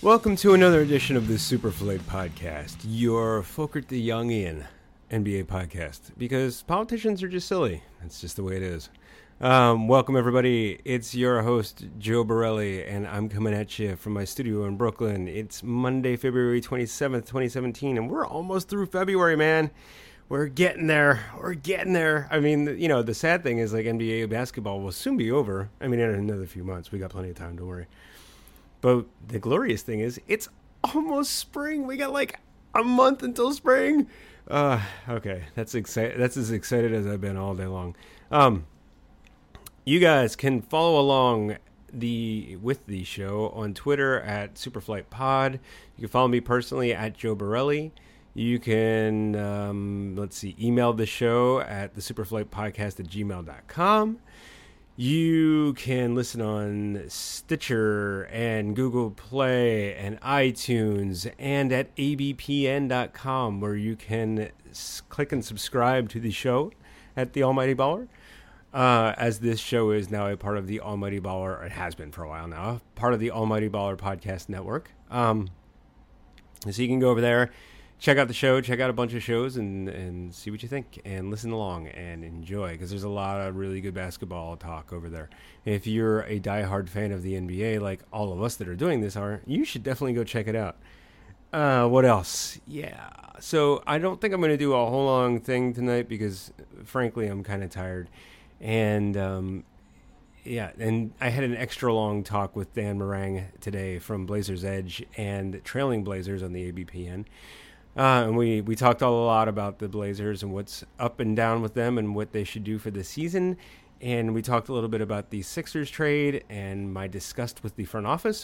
Welcome to another edition of the Superflight Podcast, your Folkert the Youngian NBA podcast, because politicians are just silly. That's just the way it is. Welcome, everybody. It's your host, Joe Borelli, and I'm coming at you from my studio in Brooklyn. It's Monday, February 27th, 2017, and we're almost through February, man. We're getting there. We're getting there. I mean, you know, the sad thing is, like, NBA basketball will soon be over. I mean, in another few months. We got plenty of time, don't worry. But the glorious thing is, it's almost spring. We got like a month until spring. Okay, that's as excited as I've been all day long. You guys can follow along with the show on Twitter at Superflight Pod. You can follow me personally at Joe Borelli. You can email the show at thesuperflightpodcast@gmail.com. You can listen on Stitcher and Google Play and iTunes and at abpn.com, where you can click and subscribe to the show at The Almighty Baller. As this show is now a part of the Almighty Baller, or it has been for a while now, part of the Almighty Baller Podcast Network. So you can go over there, check out the show, check out a bunch of shows, and see what you think, and listen along and enjoy, because there's a lot of really good basketball talk over there. If you're a diehard fan of the NBA, like all of us that are doing this are, you should definitely go check it out. What else? Yeah. So I don't think I'm going to do a whole long thing tonight, because frankly, I'm kind of tired. And and I had an extra long talk with Dan Morang today from Blazers Edge and Trailing Blazers on the ABPN. And we talked a lot about the Blazers and what's up and down with them and what they should do for the season. And we talked a little bit about the Sixers trade and my disgust with the front office.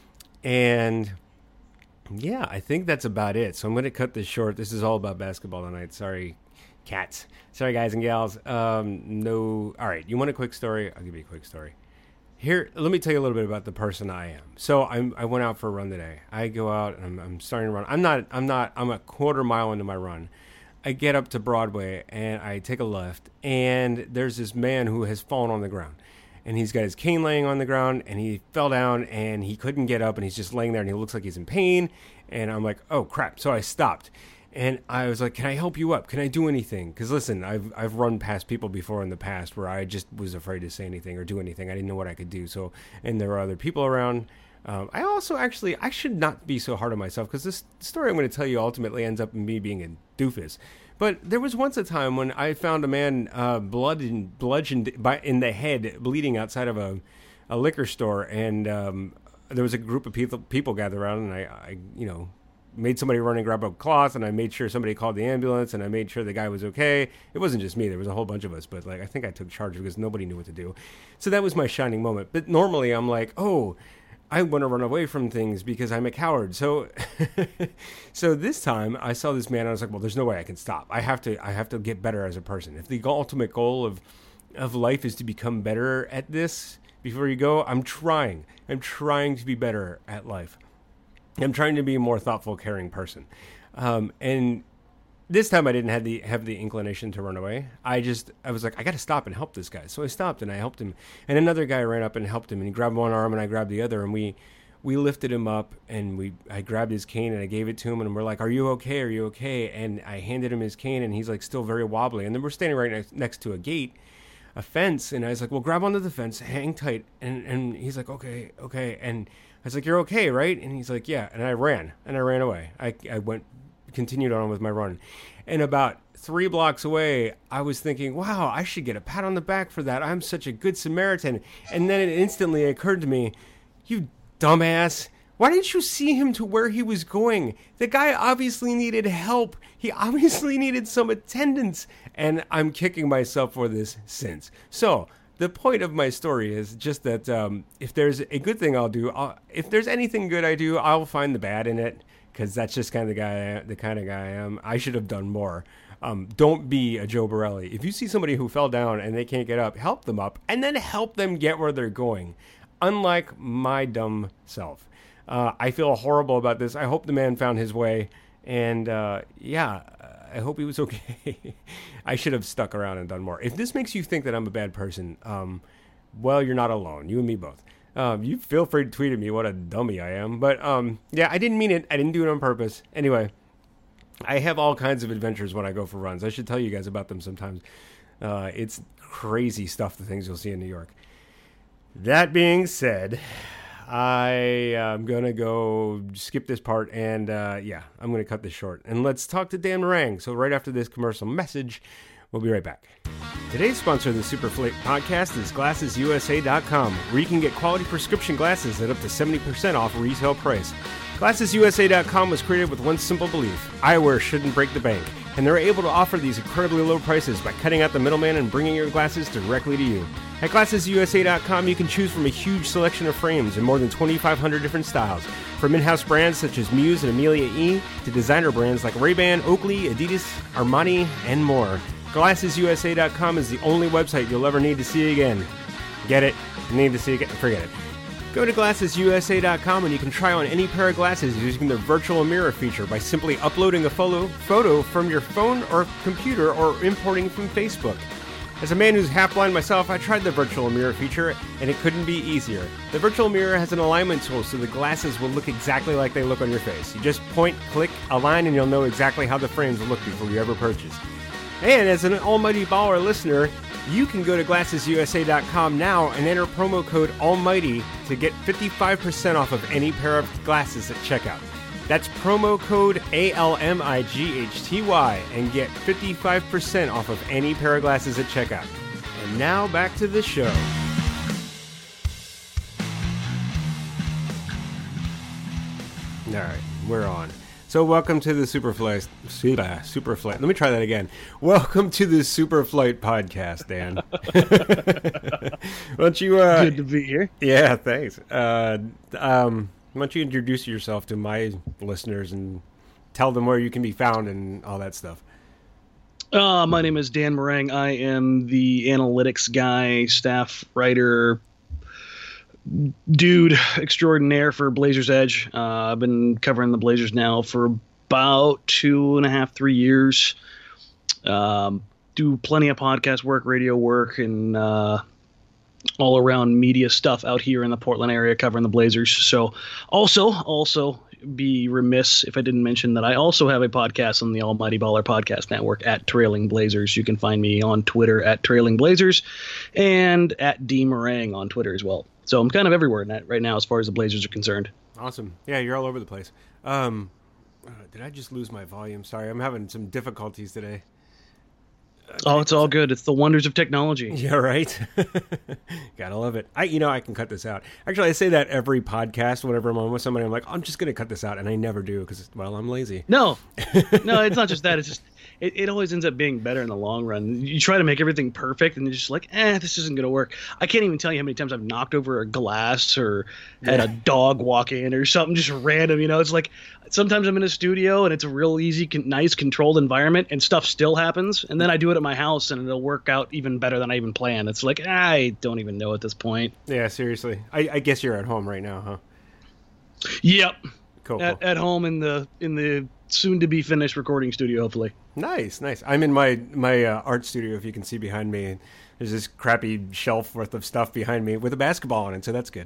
And yeah, I think that's about it. So I'm going to cut this short. This is all about basketball tonight. Sorry, cats. Sorry, guys and gals. No. All right. You want a quick story? I'll give you a quick story. Here, let me tell you a little bit about the person I am. So I went out for a run today. I go out and I'm starting to run. I'm a quarter mile into my run. I get up to Broadway and I take a left, and there's this man who has fallen on the ground. And he's got his cane laying on the ground, and he fell down and he couldn't get up, and he's just laying there and he looks like he's in pain. And I'm like, oh crap. So I stopped. And I was like, can I help you up? Can I do anything? Because listen, I've run past people before in the past where I just was afraid to say anything or do anything. I didn't know what I could do. So, and there were other people around. I also I should not be so hard on myself, because this story I'm going to tell you ultimately ends up in me being a doofus. But there was once a time when I found a man bludgeoned in the head, bleeding outside of a liquor store. And there was a group of people gathered around, and I made somebody run and grab a cloth, and I made sure somebody called the ambulance, and I made sure the guy was okay. It wasn't just me. There was a whole bunch of us, but I think I took charge because nobody knew what to do. So that was my shining moment. But normally I'm like, oh, I want to run away from things because I'm a coward. So so this time I saw this man, and I was like, well, there's no way I can stop. I have to get better as a person. If the ultimate goal of life is to become better at this before you go, I'm trying to be better at life. I'm trying to be a more thoughtful, caring person. And this time I didn't have the inclination to run away. I was like, I got to stop and help this guy. So I stopped and I helped him. And another guy ran up and helped him, and he grabbed one arm and I grabbed the other, and we lifted him up, and I grabbed his cane and I gave it to him, and we're like, are you okay? Are you okay? And I handed him his cane, and he's like still very wobbly. And then we're standing right next to a fence. And I was like, well, grab onto the fence, hang tight. And he's like, okay. And I was like, you're okay, right? And he's like, yeah. And I ran away. I continued on with my run. And about 3 blocks away, I was thinking, wow, I should get a pat on the back for that. I'm such a good Samaritan. And then it instantly occurred to me, you dumbass, why didn't you see him to where he was going? The guy obviously needed help. He obviously needed some attendance. And I'm kicking myself for this since. So the point of my story is just that if there's a good thing I'll do, if there's anything good I do, I'll find the bad in it, because that's just the kind of guy I am. I should have done more. Don't be a Joe Borelli. If you see somebody who fell down and they can't get up, help them up, and then help them get where they're going. Unlike my dumb self. I feel horrible about this. I hope the man found his way, and I hope he was okay. I should have stuck around and done more. If this makes you think that I'm a bad person, well, you're not alone. You and me both. You feel free to tweet at me what a dummy I am. But yeah, I didn't mean it. I didn't do it on purpose. Anyway, I have all kinds of adventures when I go for runs. I should tell you guys about them sometimes. It's crazy stuff, the things you'll see in New York. That being said, I am going to go skip this part and, yeah, I'm going to cut this short. And let's talk to Dan Marang. So right after this commercial message, we'll be right back. Today's sponsor of the Superflate podcast is GlassesUSA.com, where you can get quality prescription glasses at up to 70% off retail price. GlassesUSA.com was created with one simple belief: eyewear shouldn't break the bank. And they're able to offer these incredibly low prices by cutting out the middleman and bringing your glasses directly to you. At GlassesUSA.com, you can choose from a huge selection of frames in more than 2,500 different styles, from in-house brands such as Muse and Amelia E, to designer brands like Ray-Ban, Oakley, Adidas, Armani, and more. GlassesUSA.com is the only website you'll ever need to see again. Get it? Need to see again? Forget it. Go to GlassesUSA.com and you can try on any pair of glasses using the virtual mirror feature by simply uploading a photo from your phone or computer or importing from Facebook. As a man who's half-blind myself, I tried the virtual mirror feature and it couldn't be easier. The virtual mirror has an alignment tool so the glasses will look exactly like they look on your face. You just point, click, align, and you'll know exactly how the frames will look before you ever purchase. And as an Almighty Baller listener, you can go to GlassesUSA.com now and enter promo code ALMIGHTY to get 55% off of any pair of glasses at checkout. That's promo code ALMIGHTY and get 55% off of any pair of glasses at checkout. And now back to the show. All right, we're on. So welcome to the Superflight. Let me try that again. Welcome to the Superflight podcast, Dan. Why don't you? Good to be here. Yeah, thanks. Why don't you introduce yourself to my listeners and tell them where you can be found and all that stuff? My name is Dan Marang. I am the analytics guy, staff writer, dude extraordinaire for Blazers Edge. I've been covering the Blazers now for about 2.5, 3 years. Do plenty of podcast work, radio work, and all around media stuff out here in the Portland area covering the Blazers. So also be remiss if I didn't mention that I also have a podcast on the Almighty Baller Podcast Network at Trailing Blazers. You can find me on Twitter at Trailing Blazers and at D Marang on Twitter as well. So I'm kind of everywhere right now as far as the Blazers are concerned. Awesome. Yeah, you're all over the place. Did I just lose my volume? Sorry, I'm having some difficulties today. It's all good. It's the wonders of technology. Yeah, right. Gotta love it. I can cut this out. Actually, I say that every podcast whenever I'm on with somebody. I'm like, I'm just gonna cut this out, and I never do because, well, I'm lazy. No, it's not just that. It's just it always ends up being better in the long run. You try to make everything perfect, and you're just like, this isn't gonna work. I can't even tell you how many times I've knocked over a glass or had a dog walk in or something just random. It's like sometimes I'm in a studio and it's a real easy, nice, controlled environment, and stuff still happens. And then I do it at my house, and it'll work out even better than I even planned. It's like I don't even know at this point. Yeah, seriously. I guess you're at home right now, huh? Yep. Cool. At home in the soon to be finished recording studio, hopefully. Nice. I'm in my art studio. If you can see behind me, there's this crappy shelf worth of stuff behind me with a basketball on it, so that's good.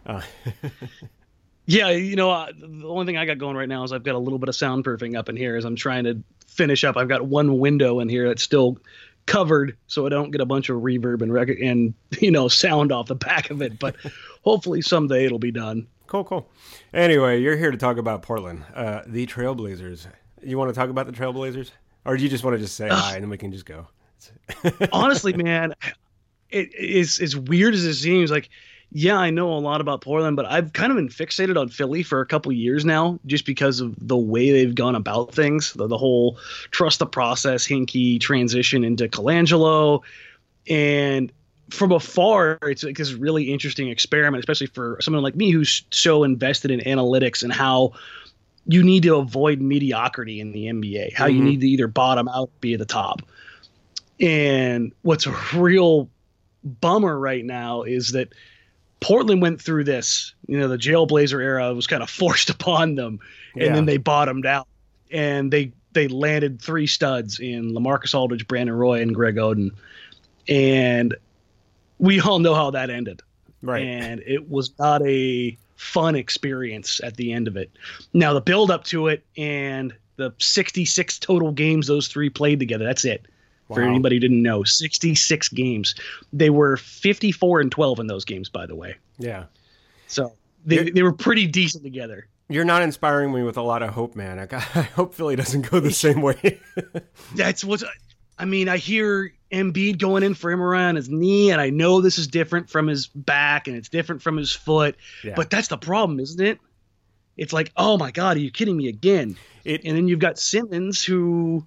Yeah, the only thing I got going right now is I've got a little bit of soundproofing up in here as I'm trying to finish up. I've got one window in here that's still covered, so I don't get a bunch of reverb and sound off the back of it. But hopefully someday it'll be done. Cool. Anyway, you're here to talk about Portland, the Trailblazers. You want to talk about the Trailblazers, or do you just want to just say hi and then we can just go? Honestly, man, it is as weird as it seems. Like, yeah, I know a lot about Portland, but I've kind of been fixated on Philly for a couple of years now, just because of the way they've gone about things. The whole trust the process, Hinkie transition into Colangelo, and from afar, it's like this really interesting experiment, especially for someone like me who's so invested in analytics and how you need to avoid mediocrity in the NBA, how you need to either bottom out, be at the top. And what's a real bummer right now is that Portland went through this, the Jailblazer era was kind of forced upon them, and then they bottomed out, and they landed 3 studs in LaMarcus Aldridge, Brandon Roy, and Greg Oden. And we all know how that ended. Right. And it was not a fun experience at the end of it. Now, the build up to it and the 66 total games those three played together, that's it. Wow. For anybody who didn't know, 66 games. They were 54-12 in those games, by the way. Yeah. So they were pretty decent together. You're not inspiring me with a lot of hope, man. I hope Philly doesn't go the same way. That's what's... I mean, I hear Embiid going in for MRI on his knee, and I know this is different from his back, and it's different from his foot. Yeah. But that's the problem, isn't it? It's like, oh, my God, are you kidding me again? And then you've got Simmons, who...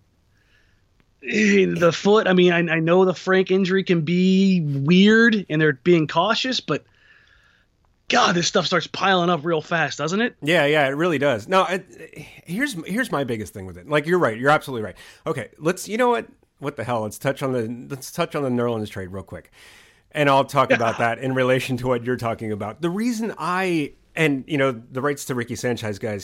The foot, I mean, I know the Frank injury can be weird, and they're being cautious, but... God, this stuff starts piling up real fast, doesn't it? Yeah, it really does. No, here's my biggest thing with it. Like, you're right. You're absolutely right. Okay, you know what? What the hell? Let's touch on the Nerlens trade real quick, and I'll talk about that in relation to what you're talking about. The reason the rights to Ricky Sanchez guys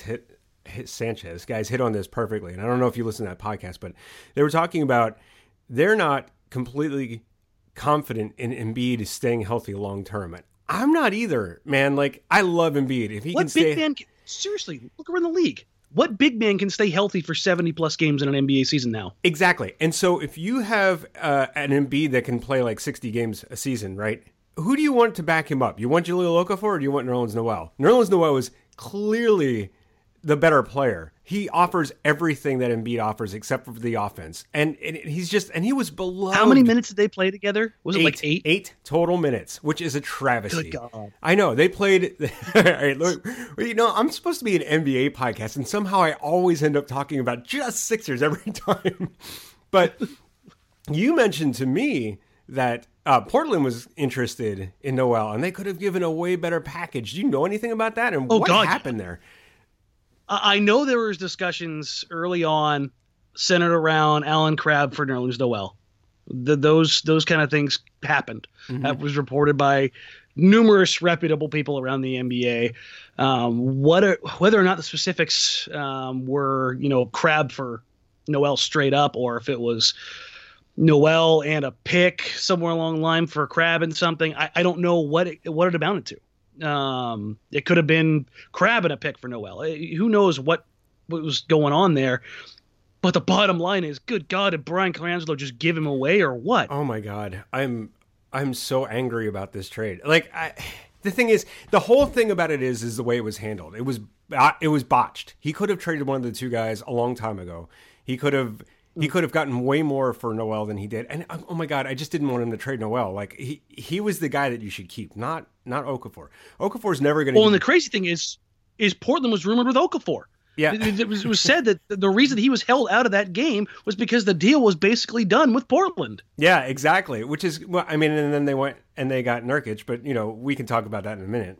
hit on this perfectly, and I don't know if you listen to that podcast, but they were talking about they're not completely confident in Embiid staying healthy long term. I'm not either, man. Like, I love Embiid. If he can stay... Seriously, look around the league. What big man can stay healthy for 70-plus games in an NBA season now? Exactly. And so if you have an Embiid that can play like 60 games a season, right? Who do you want to back him up? You want Jahlil Okafor or do you want Nerlens Noel? Nerlens Noel is clearly the better player. He offers everything that Embiid offers except for the offense. And he was beloved. How many minutes did they play together? Was it like 8? 8 total minutes, which is a travesty. Good God. I know. They played... All right, look, I'm supposed to be an NBA podcast, and somehow I always end up talking about just Sixers every time. But you mentioned to me that Portland was interested in Noel, and they could have given a way better package. Do you know anything about that? And what happened there? I know there was discussions early on centered around Allen Crabbe for Nerlens Noel. Those kind of things happened. Mm-hmm. That was reported by numerous reputable people around the NBA. Whether or not the specifics were, Crabbe for Noel straight up, or if it was Noel and a pick somewhere along the line for Crabbe and something, I don't know what it amounted to. It could have been Crabbe and a pick for Noel. Who knows what was going on there? But the bottom line is, good God, did Brian Colangelo just give him away or what? Oh my God, I'm so angry about this trade. Like, the thing is, the whole thing about it is the way it was handled. It was botched. He could have traded one of the two guys a long time ago. He could have gotten way more for Noel than he did. And oh my God, I just didn't want him to trade Noel. Like, he was the guy that you should keep, not Okafor. Okafor's never going to... Well, and the crazy thing is Portland was rumored with Okafor. Yeah. It was said that the reason he was held out of that game was because the deal was basically done with Portland. Yeah, exactly. Which is, well, I mean, and then they went and they got Nurkic, but, we can talk about that in a minute.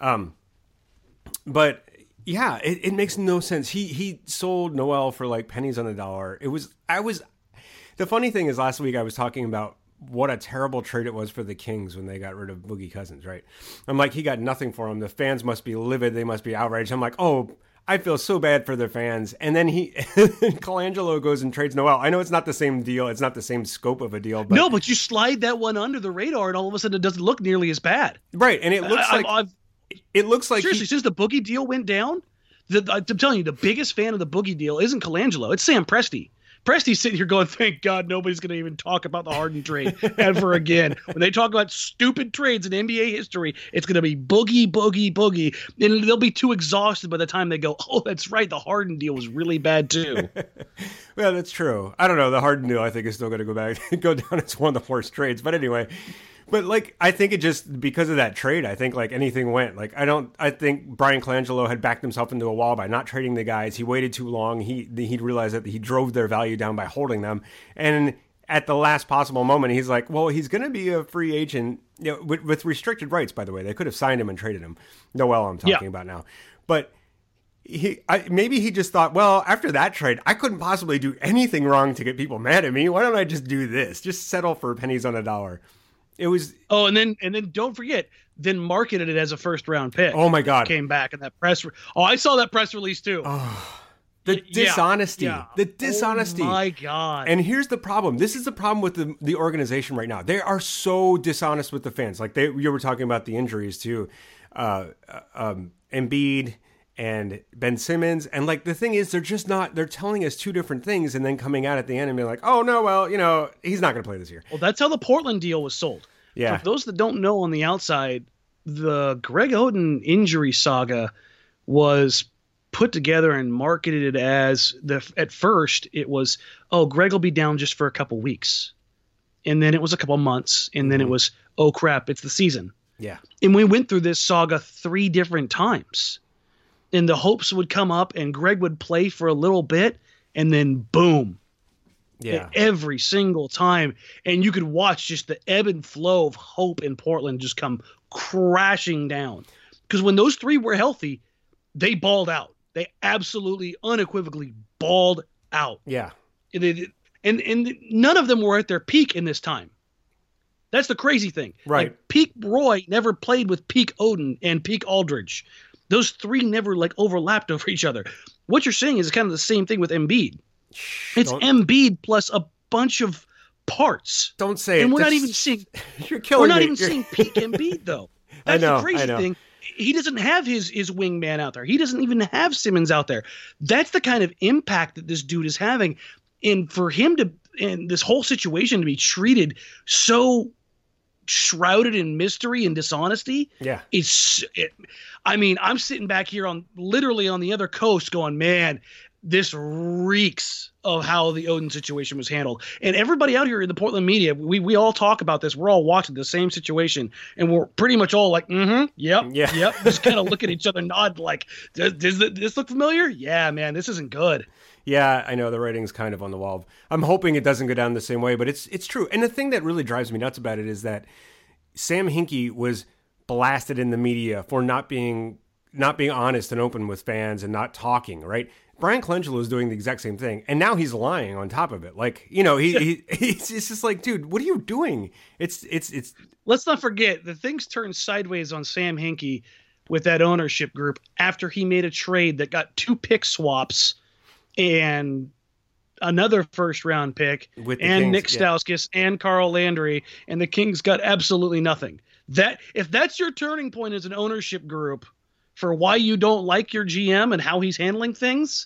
But... yeah, it makes no sense. He sold Noel for like pennies on the dollar. The funny thing is, last week I was talking about what a terrible trade it was for the Kings when they got rid of Boogie Cousins, right? I'm like, he got nothing for him. The fans must be livid. They must be outraged. I'm like, oh, I feel so bad for their fans. And then Colangelo goes and trades Noel. I know it's not the same deal. It's not the same scope of a deal. But... No, but you slide that one under the radar and all of a sudden it doesn't look nearly as bad. Right, and it looks it looks like seriously, since the Boogie deal went down, I'm telling you, the biggest fan of the Boogie deal isn't Colangelo. It's Sam Presti. Presti's sitting here going, thank God nobody's going to even talk about the Harden trade ever again. When they talk about stupid trades in NBA history, it's going to be boogie. And they'll be too exhausted by the time they go, oh, that's right, the Harden deal was really bad too. Well, that's true. I don't know. The Harden deal, I think, is still going to go down as one of the worst trades. But anyway... But, like, I think it just, because of that trade, I think, like, anything went. Like, I think Brian Colangelo had backed himself into a wall by not trading the guys. He waited too long. He'd realized that he drove their value down by holding them. And at the last possible moment, he's like, well, he's going to be a free agent, with restricted rights, by the way. They could have signed him and traded him. Noel, I'm talking about now. But maybe he just thought, well, after that trade, I couldn't possibly do anything wrong to get people mad at me. Why don't I just do this? Just settle for pennies on a dollar. It was and then don't forget, then marketed it as a first round pick. Oh my God! Came back in that press. I saw that press release too. The dishonesty. Yeah. The dishonesty. Oh my God. And here's the problem. This is the problem with the organization right now. They are so dishonest with the fans. Like you were talking about the injuries too. Embiid and Ben Simmons. And like the thing is, they're telling us two different things and then coming out at the end and being like, oh no, well, he's not going to play this year. Well, that's how the Portland deal was sold. Yeah. For those that don't know on the outside, the Greg Oden injury saga was put together and marketed as at first it was, oh, Greg will be down just for a couple weeks. And then it was a couple months. And then it was, oh crap, it's the season. Yeah. And we went through this saga 3 different times. And the hopes would come up and Greg would play for a little bit and then boom. Yeah. Every single time. And you could watch just the ebb and flow of hope in Portland just come crashing down. Because when those 3 were healthy, they balled out. They absolutely, unequivocally balled out. Yeah. And none of them were at their peak in this time. That's the crazy thing. Right. Like, peak Roy never played with peak Oden and peak Aldridge. Those 3 never overlapped over each other. What you're saying is kind of the same thing with Embiid. It's Embiid plus a bunch of parts. Don't say it. And we're not even seeing. You're killing me. We're not even seeing peak Embiid though. That's the crazy thing. He doesn't have his wingman out there. He doesn't even have Simmons out there. That's the kind of impact that this dude is having. And for him and this whole situation to be treated so shrouded in mystery and dishonesty. Yeah. I'm sitting back here literally on the other coast going, man, this reeks of how the Oden situation was handled. And everybody out here in the Portland media, we all talk about this. We're all watching the same situation, and we're pretty much all like, yep. Just kind of look at each other, nod like, does this look familiar? Yeah, man, this isn't good. Yeah, I know the writing's kind of on the wall. I'm hoping it doesn't go down the same way, but it's true. And the thing that really drives me nuts about it is that Sam Hinkie was blasted in the media for not being honest and open with fans and not talking, right? Brian Colangelo is doing the exact same thing, and now he's lying on top of it. Like, he's just like, dude, what are you doing? It's. Let's not forget that things turned sideways on Sam Hinkie with that ownership group after he made a trade that got 2 pick swaps and another first-round pick with and Kings, Nick Stauskas and Carl Landry, and the Kings got absolutely nothing. If that's your turning point as an ownership group for why you don't like your GM and how he's handling things,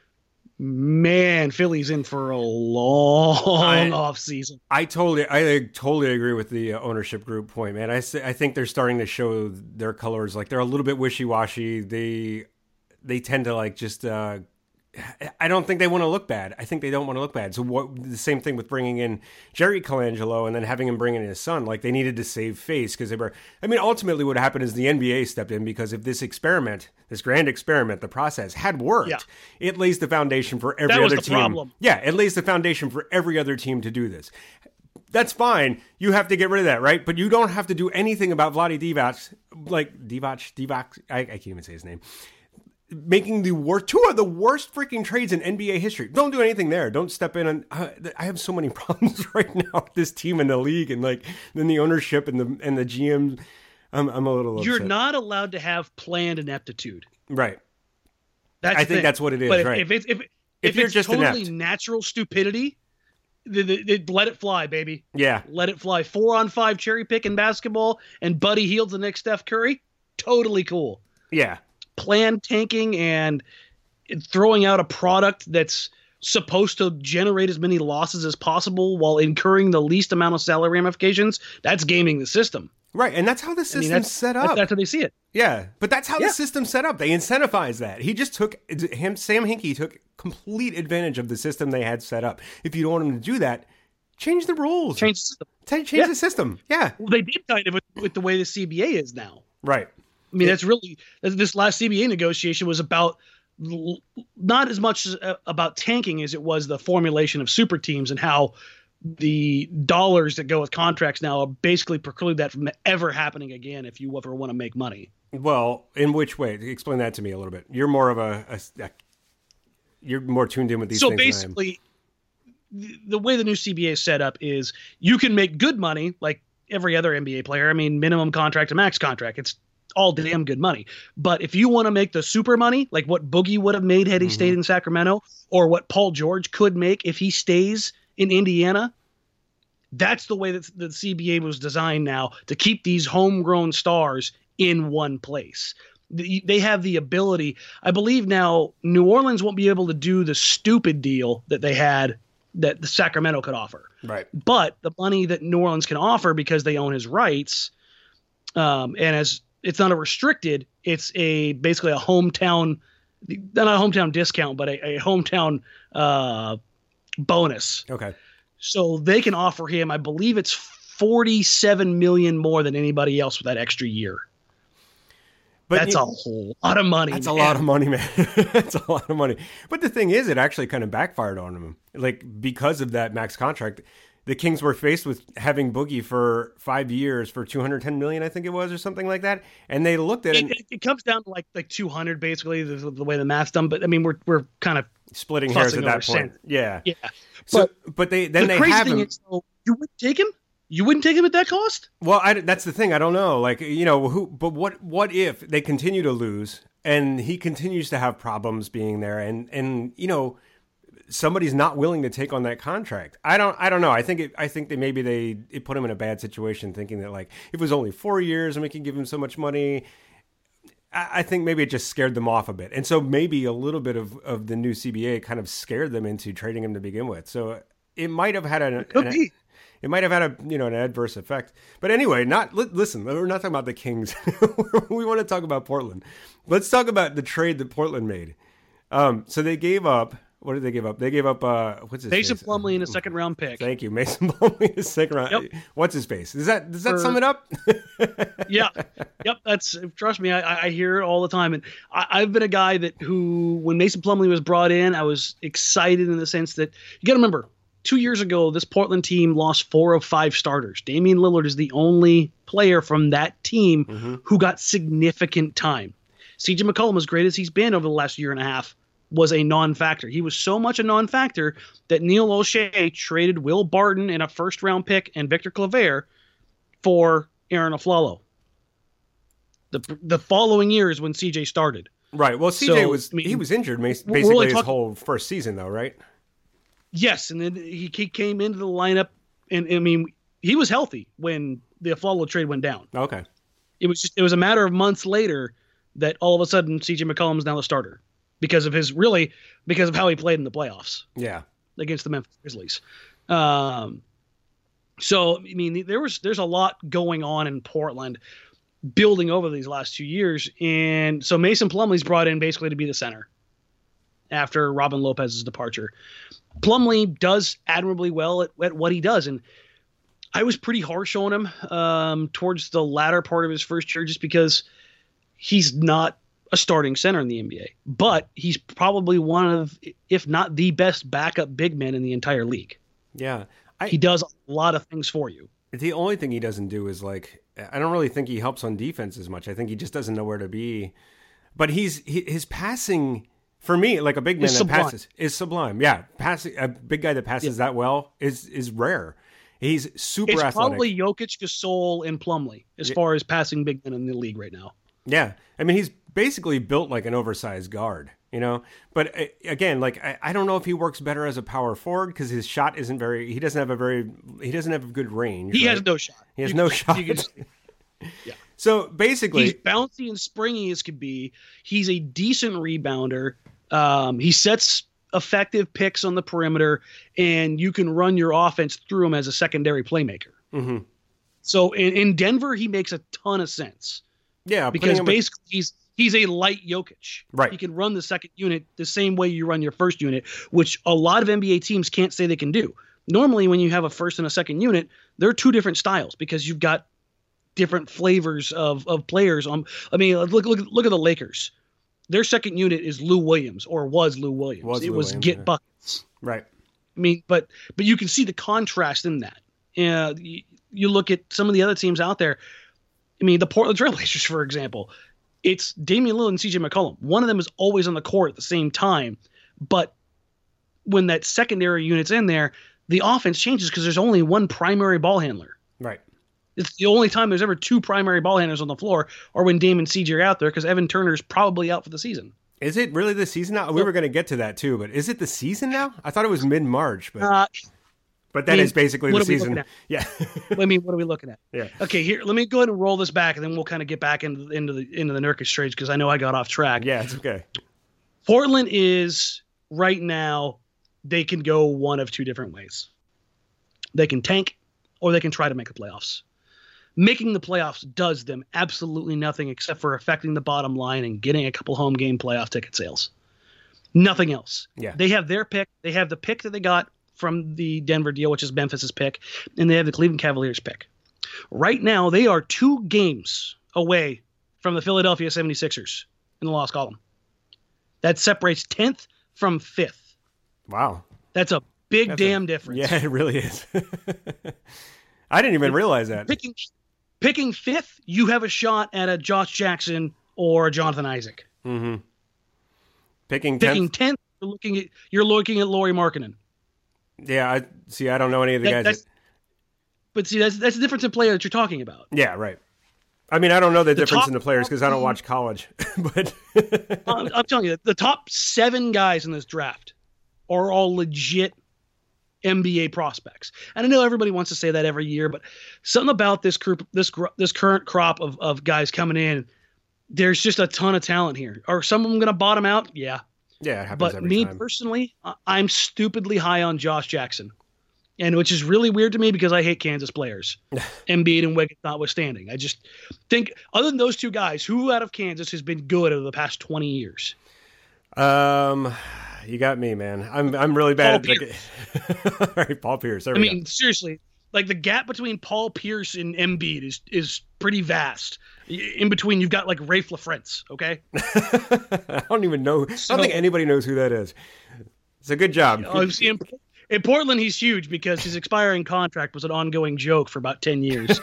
man, Philly's in for a long off season. I totally agree with the ownership group point, man. I think they're starting to show their colors. Like, they're a little bit wishy-washy. They tend to just. I don't think they want to look bad. I think they don't want to look bad. So the same thing with bringing in Jerry Colangelo and then having him bring in his son. Like, they needed to save face because ultimately what happened is the NBA stepped in because if this grand experiment, the process had worked, it lays the foundation for every other team. Problem. Yeah, it lays the foundation for every other team to do this. That's fine. You have to get rid of that, right? But you don't have to do anything about Vlade Divac. I can't even say his name. Making two of the worst freaking trades in NBA history. Don't do anything there. Don't step in. And I have so many problems right now with this team in the league, and then the ownership and the GM. I'm a little upset. You're not allowed to have planned ineptitude. Right. I think that's what it is. But right. If you're it's just totally inept. Natural stupidity, let it fly, baby. Yeah. Let it fly. 4-on-5 cherry pick in basketball, and Buddy Hield's the next Steph Curry. Totally cool. Yeah. Planned tanking and throwing out a product that's supposed to generate as many losses as possible while incurring the least amount of salary ramifications, that's gaming the system. Right, and that's how the system's set up. That's how they see it. Yeah, but that's how the system's set up. They incentivize that. Sam Hinkie took complete advantage of the system they had set up. If you don't want him to do that, change the rules. Change the system. Change the system. Yeah. Well, they did kind of with the way the CBA is now. Right. I mean, that's really this last CBA negotiation was about not as much about tanking as it was the formulation of super teams and how the dollars that go with contracts now basically preclude that from ever happening again if you ever want to make money. Well, in which way? Explain that to me a little bit. You're more of you're more tuned in with these things. So basically, the way the new CBA is set up is you can make good money like every other NBA player. I mean, minimum contract to max contract. It's all damn good money. But if you want to make the super money, like what Boogie would have made had he stayed in Sacramento, or what Paul George could make if he stays in Indiana, that's the way that the CBA was designed now, to keep these homegrown stars in one place. They have the ability. I believe now New Orleans won't be able to do the stupid deal that they had that the Sacramento could offer. Right. But the money that New Orleans can offer, because they own his rights, and as it's not a restricted, it's basically a hometown, not a hometown discount, but a hometown bonus. Okay. So they can offer him, I believe it's $47 million more than anybody else for that extra year. But that's a whole lot of money. That's a lot of money, man. That's a lot of money. But the thing is, it actually kind of backfired on him. Like, because of that max contract, the Kings were faced with having Boogie for 5 years for $210 million, I think it was, or something like that. And they looked at it. It comes down to like 200, basically, the way the math's done. But I mean, we're kind of splitting hairs at that point. Yeah. Yeah. So, but they have him. Is, though, you wouldn't take him? You wouldn't take him at that cost? Well, that's the thing. I don't know. Like, but what if they continue to lose and he continues to have problems being there, and somebody's not willing to take on that contract? I don't know. I think they put him in a bad situation, thinking that, like, if it was only 4 years and we can give him so much money, I think maybe it just scared them off a bit. And so maybe a little bit of the new CBA kind of scared them into trading him to begin with. So it might have had It might have had an adverse effect. But anyway, listen, we're not talking about the Kings. We want to talk about Portland. Let's talk about the trade that Portland made. So they gave up. What did they give up? They gave up what's his Mason face? Plumlee in a second round pick. Thank you, Mason Plumlee in a second round. Yep. What's his face? Does that sum it up? Yeah. Yep. Trust me, I hear it all the time, and I've been a guy who when Mason Plumlee was brought in, I was excited in the sense that you got to remember. 2 years ago, this Portland team lost 4 of 5 starters. Damian Lillard is the only player from that team who got significant time. CJ McCollum, as great as he's been over the last year and a half, was a non-factor. He was so much a non-factor that Neil O'Shea traded Will Barton in a first-round pick and Victor Claver for Aaron Aflalo. The following year is when CJ started. Right. Well, CJ he was injured basically his whole first season, though, right? Yes, and then he came into the lineup, and I mean, he was healthy when the Aflalo trade went down. Okay. It was a matter of months later that all of a sudden CJ McCollum is now the starter because of how he played in the playoffs. Yeah. Against the Memphis Grizzlies. So I mean, there's a lot going on in Portland, building over these last 2 years, and so Mason Plumlee's brought in basically to be the center after Robin Lopez's departure. Plumlee does admirably well at what he does, and I was pretty harsh on him towards the latter part of his first year just because he's not a starting center in the NBA, but he's probably one of, if not the best backup big men in the entire league. Yeah. He does a lot of things for you. The only thing he doesn't do is, like, I don't really think he helps on defense as much. I think he just doesn't know where to be. But his passing, for me, like a big man that passes, is sublime. Yeah, passing a big guy that passes that well is rare. He's super athletic. It's probably Jokic, Gasol, and Plumlee as far as passing big men in the league right now. Yeah, I mean, he's basically built like an oversized guard, But again, like I don't know if he works better as a power forward because his shot isn't very. He doesn't have a good range. He has no shot. He has no shot. Yeah. So basically, he's bouncy and springy as could be. He's a decent rebounder. He sets effective picks on the perimeter, and you can run your offense through him as a secondary playmaker. Mm-hmm. So in Denver, he makes a ton of sense. Yeah, because basically he's a light Jokic. Right. He can run the second unit the same way you run your first unit, which a lot of NBA teams can't say they can do. Normally, when you have a first and a second unit, they're two different styles because you've got different flavors of players. I mean, look at the Lakers. Their second unit is Lou Williams, or was Lou Williams. It was get buckets. Right. I mean, but you can see the contrast in that. You look at some of the other teams out there. I mean, the Portland Trailblazers, for example, it's Damian Lillard and CJ McCollum. One of them is always on the court at the same time, but when that secondary unit's in there, the offense changes because there's only one primary ball handler. Right. It's the only time there's ever two primary ball handlers on the floor, or when Dame and CJ are out there, because Evan Turner's probably out for the season. Is it really the season now? We were going to get to that too, but is it the season now? I thought it was mid-March, but that is basically the season. Yeah. I mean, what are we looking at? Yeah. Okay, here, let me go ahead and roll this back, and then we'll kind of get back into the Nurkic trades, because I know I got off track. Yeah, it's okay. Portland is right now, they can go one of two different ways. They can tank, or they can try to make the playoffs. Making the playoffs does them absolutely nothing except for affecting the bottom line and getting a couple home game playoff ticket sales. Nothing else. Yeah. They have their pick. They have the pick that they got from the Denver deal, which is Memphis's pick, and they have the Cleveland Cavaliers pick. Right now, they are 2 games away from the Philadelphia 76ers in the loss column. That separates 10th from 5th. Wow. That's a big difference. Yeah, it really is. I didn't even realize that. Picking 5th, you have a shot at a Josh Jackson or a Jonathan Isaac. Mm-hmm. Picking 10th, you're looking at Lauri Markkanen. Yeah, I don't know any of the guys. But see, that's the difference in player that you're talking about. Yeah, right. I mean, I don't know the difference in the players because I don't watch college. But I'm telling you, the top 7 guys in this draft are all legit NBA prospects. And I know everybody wants to say that every year, but something about this group, this current crop of guys coming in, there's just a ton of talent here. Are some of them going to bottom out? Yeah. Yeah, it happens but every me time. Personally, I'm stupidly high on Josh Jackson, and which is really weird to me because I hate Kansas players, Embiid and Wiggins notwithstanding. I just think, other than those 2 guys, who out of Kansas has been good over the past 20 years? You got me, man. I'm really bad Paul All right, Paul Pierce. I mean, seriously, like the gap between Paul Pierce and Embiid is pretty vast. In between, you've got like Rafe LaFrentz. Okay. I don't even know. I don't think anybody knows who that is. It's a good job. In Portland, he's huge because his expiring contract was an ongoing joke for about 10 years.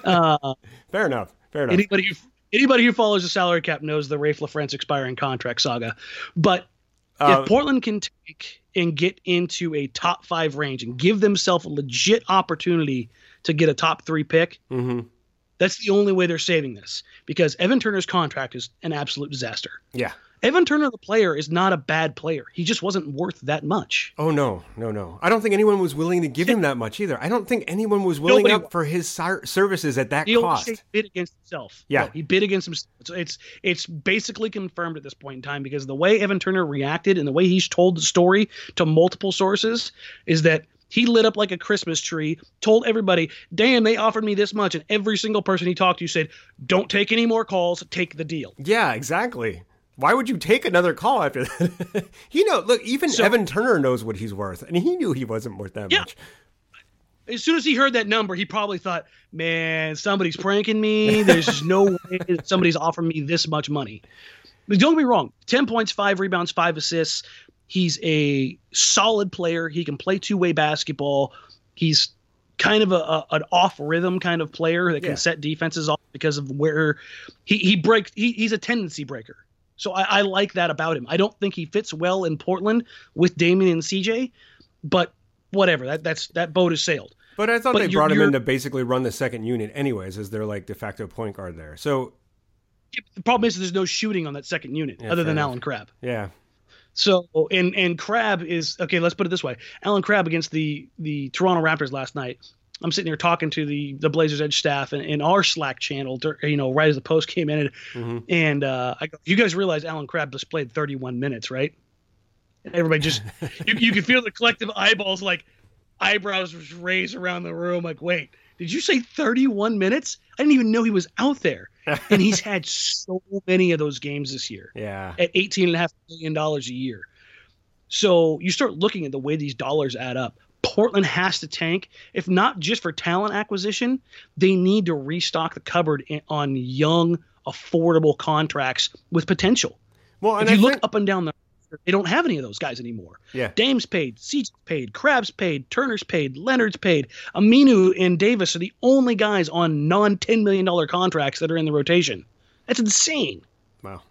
Fair enough. Anybody who follows the salary cap knows the Rafe LaFrentz expiring contract saga. But if Portland can take and get into a top 5 range and give themselves a legit opportunity to get a top 3 pick, mm-hmm. That's the only way they're saving this, because Evan Turner's contract is an absolute disaster. Yeah. Evan Turner, the player, is not a bad player. He just wasn't worth that much. Oh, no. I don't think anyone was willing to give him that much either. I don't think anyone was willing up for his services at that cost. He bid against himself. Yeah. No, he bid against himself. So it's basically confirmed at this point in time, because the way Evan Turner reacted and the way he's told the story to multiple sources is that he lit up like a Christmas tree, told everybody, damn, they offered me this much. And every single person he talked to said, don't take any more calls, take the deal. Yeah, exactly. Why would you take another call after that? Even Evan Turner knows what he's worth, and he knew he wasn't worth that much. As soon as he heard that number, he probably thought, man, somebody's pranking me. There's just no way that somebody's offering me this much money. But don't get me wrong, 10 points, 5 rebounds, 5 assists. He's a solid player. He can play two-way basketball. He's kind of an off-rhythm kind of player that can set defenses off because of where he breaks. He's a tendency breaker. So I like that about him. I don't think he fits well in Portland with Damian and CJ, but whatever. That boat has sailed. But I thought they brought him in to basically run the second unit anyways, as their like de facto point guard there. So the problem is there's no shooting on that second unit other than Allen Crabbe. Yeah. So and Crabbe is okay. Let's put it this way: Allen Crabbe against the Toronto Raptors last night. I'm sitting here talking to the Blazers Edge staff in our Slack channel, right as the post came in, and I go, you guys realize Allen Crabbe just played 31 minutes, right? And everybody just you can feel the collective eyeballs, like eyebrows raised around the room, like, wait, did you say 31 minutes? I didn't even know he was out there. And he's had so many of those games this year. Yeah. At $18.5 million a year. So you start looking at the way these dollars add up. Portland has to tank, if not just for talent acquisition. They need to restock the cupboard on young, affordable contracts with potential. Well, and if you look up and down the, they don't have any of those guys anymore. Yeah. Dame's paid, CJ's paid, Crabbe's paid, Turner's paid, Leonard's paid. Aminu and Davis are the only guys on non-$10 million contracts that are in the rotation. That's insane. Wow.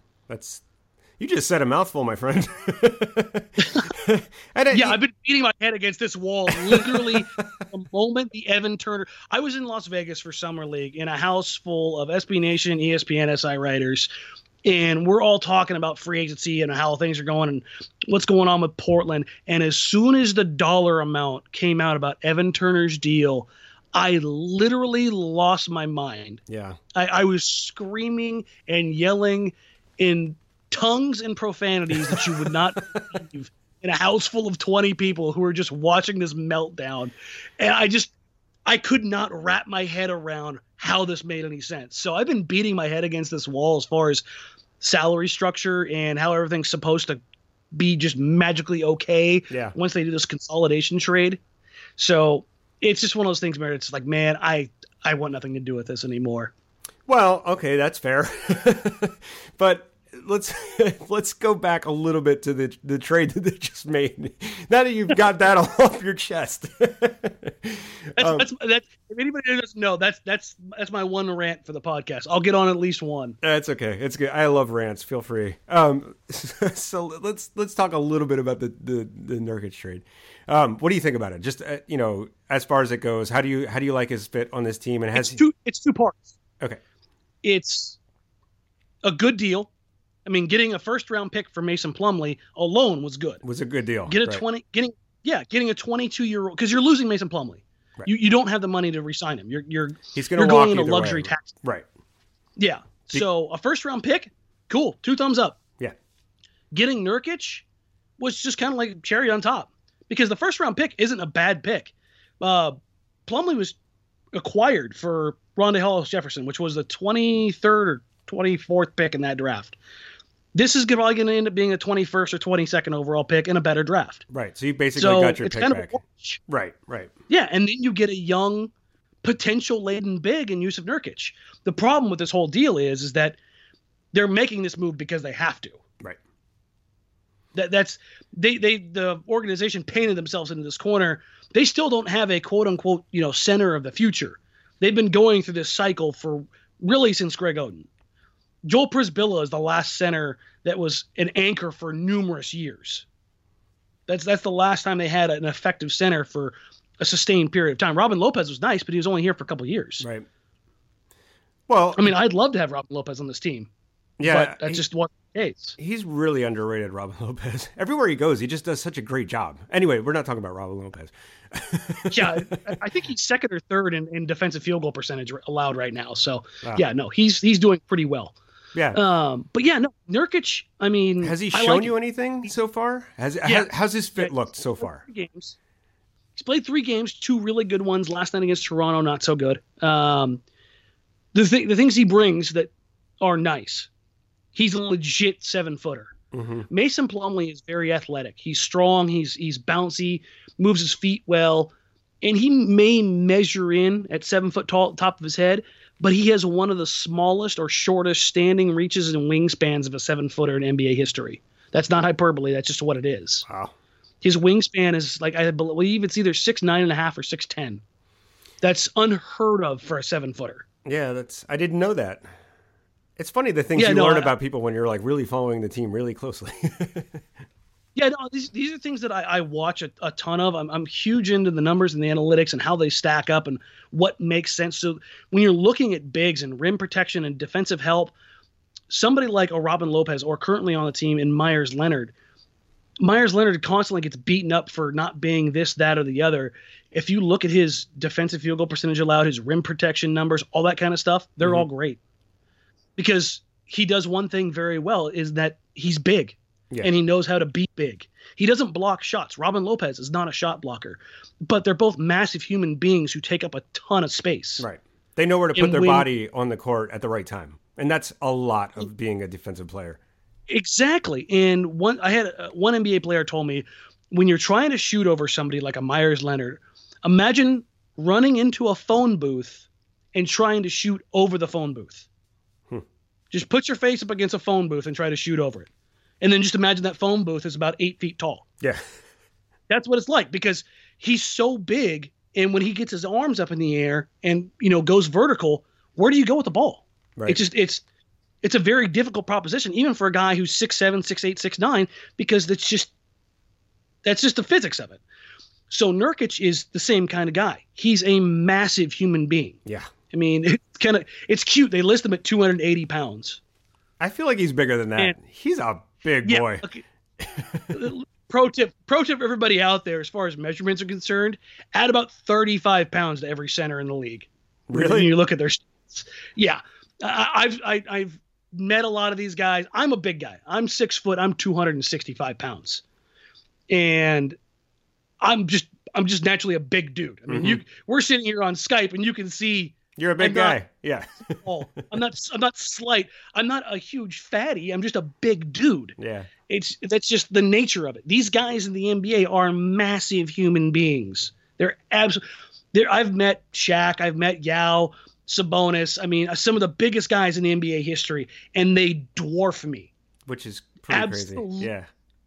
You just said a mouthful, my friend. I've been beating my head against this wall literally from the moment the Evan Turner, I was in Las Vegas for Summer League in a house full of SB Nation, ESPN, SI writers, and we're all talking about free agency and how things are going and what's going on with Portland. And as soon as the dollar amount came out about Evan Turner's deal, I literally lost my mind. Yeah. I was screaming and yelling in tongues and profanities that you would not believe in a house full of 20 people who were just watching this meltdown. And I could not wrap my head around how this made any sense. So I've been beating my head against this wall as far as salary structure and how everything's supposed to be just magically okay once they do this consolidation trade. So it's just one of those things where it's like, man, I want nothing to do with this anymore. Well, okay, that's fair. But let's go back a little bit to the trade that they just made. Now that you've got that all off your chest. That's if anybody doesn't know, that's my one rant for the podcast. I'll get on at least one. That's okay. It's good. I love rants. Feel free. So let's talk a little bit about the Nurkic trade. What do you think about it? Just as far as it goes, how do you like his fit on this team? And it's two parts. Okay. It's a good deal. I mean, getting a first-round pick for Mason Plumlee alone was good. Was a good deal. Getting a 22-year-old, because you're losing Mason Plumlee. Right. You don't have the money to re-sign him. You're going into luxury tax. Right. Yeah. So a first-round pick, cool. 2 thumbs up. Yeah. Getting Nurkic was just kind of like cherry on top, because the first-round pick isn't a bad pick. Plumlee was acquired for Rondae Hollis-Jefferson, which was the 23rd or 24th pick in that draft. This is probably going to end up being a 21st or 22nd overall pick in a better draft. Right. So you basically got your pick back. Right. Yeah. And then you get a young, potential laden big in Jusuf Nurkic. The problem with this whole deal is that they're making this move because they have to. Right. The organization painted themselves into this corner. They still don't have a quote unquote, center of the future. They've been going through this cycle for really since Greg Oden. Joel Prisbilla is the last center that was an anchor for numerous years. That's the last time they had an effective center for a sustained period of time. Robin Lopez was nice, but he was only here for a couple of years. Right. Well, I mean, I'd love to have Robin Lopez on this team. Yeah, but that's just one case. He's really underrated, Robin Lopez. Everywhere he goes, he just does such a great job. Anyway, we're not talking about Robin Lopez. Yeah, I think he's second or third in defensive field goal percentage allowed right now. So, he's doing pretty well. Yeah. But yeah, no, Nurkic, I mean, has he shown you anything so far? How's his fit looked so far? 3 games. He's played 3 games, 2 really good ones. Last night against Toronto, not so good. The things he brings that are nice. He's a legit 7-footer. Mm-hmm. Mason Plumlee is very athletic. He's strong. He's bouncy, moves his feet well, and he may measure in at 7 foot tall, top of his head, but he has one of the smallest or shortest standing reaches and wingspans of a 7-footer in NBA history. That's not hyperbole. That's just what it is. Wow. His wingspan is I believe it's either 6'9.5" or 6'10". That's unheard of for a 7-footer. Yeah, I didn't know that. It's funny the things learn about people when you're like really following the team really closely. Yeah, no, these are things that I watch a ton of. I'm huge into the numbers and the analytics and how they stack up and what makes sense. So when you're looking at bigs and rim protection and defensive help, somebody like a Robin Lopez or currently on the team in Myers Leonard constantly gets beaten up for not being this, that, or the other. If you look at his defensive field goal percentage allowed, his rim protection numbers, all that kind of stuff, they're all great. Because he does one thing very well is that he's big. Yeah. And he knows how to beat big. He doesn't block shots. Robin Lopez is not a shot blocker, but they're both massive human beings who take up a ton of space. Right. They know where to put their body on the court at the right time. And that's a lot of being a defensive player. Exactly. And one NBA player told me, when you're trying to shoot over somebody like a Myers Leonard, imagine running into a phone booth and trying to shoot over the phone booth. Just put your face up against a phone booth and try to shoot over it. And then just imagine that phone booth is about 8 feet tall. Yeah. That's what it's like, because he's so big, and when he gets his arms up in the air and, goes vertical, where do you go with the ball? Right. It's a very difficult proposition, even for a guy who's 6'7", 6'8", 6'9", because that's just the physics of it. So Nurkic is the same kind of guy. He's a massive human being. Yeah. I mean, it's cute. They list him at 280 pounds. I feel like he's bigger than that. And, he's a big boy. Okay. Pro tip for everybody out there, as far as measurements are concerned, add about 35 pounds to every center in the league. Really? When you look at their stats. Yeah. I've met a lot of these guys. I'm a big guy. I'm 6 foot. I'm 265 pounds. And I'm just naturally a big dude. I mean, we're sitting here on Skype and you can see you're a big guy. Yeah. I'm not slight. I'm not a huge fatty. I'm just a big dude. Yeah. That's just the nature of it. These guys in the NBA are massive human beings. I've met Shaq, I've met Yao, Sabonis. I mean, some of the biggest guys in the NBA history, and they dwarf me. Which is pretty crazy. Yeah.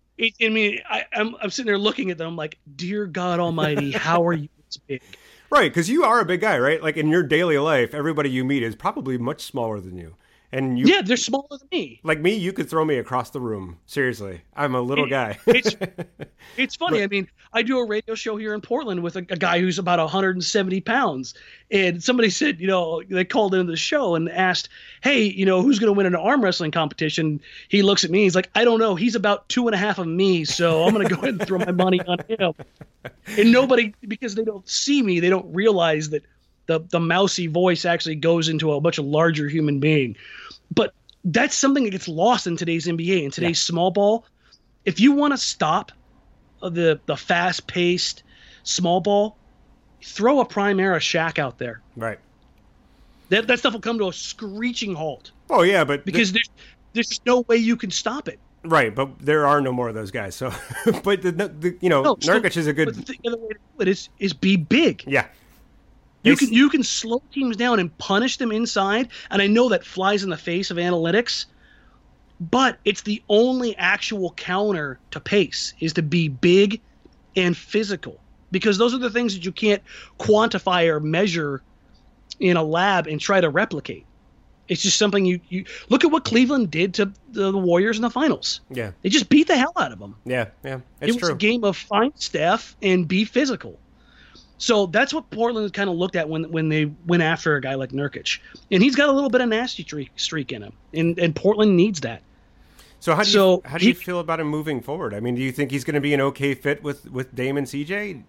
I'm sitting there looking at them. I'm like, dear God Almighty, how are you this big? Right, because you are a big guy, right? Like in your daily life, everybody you meet is probably much smaller than you. And yeah, they're smaller than me. Like me, you could throw me across the room. Seriously, I'm a little guy. It's funny. I mean, I do a radio show here in Portland with a guy who's about 170 pounds. And somebody said, they called into the show and asked, hey, who's going to win an arm wrestling competition? He looks at me. He's like, I don't know. He's about 2.5 of me. So I'm going to go ahead and throw my money on him. And nobody, because they don't see me, they don't realize that the mousy voice actually goes into a much larger human being. But that's something that gets lost in today's NBA and today's small ball. If you want to stop the fast-paced small ball, throw a prime era Shaq out there. Right. That stuff will come to a screeching halt. Oh yeah, but because there's no way you can stop it. Right, but there are no more of those guys. So, but Nurkic is a good. But the other way to do it is be big. Yeah. You can slow teams down and punish them inside, and I know that flies in the face of analytics, but it's the only actual counter to pace is to be big and physical, because those are the things that you can't quantify or measure in a lab and try to replicate. It's just something you look at what Cleveland did to the Warriors in the finals. Yeah. They just beat the hell out of them. Yeah, it was a game of find Steph and be physical. So that's what Portland kind of looked at when they went after a guy like Nurkic. And he's got a little bit of nasty streak in him. And Portland needs that. So how do you feel about him moving forward? I mean, do you think he's going to be an okay fit with Dame and CJ?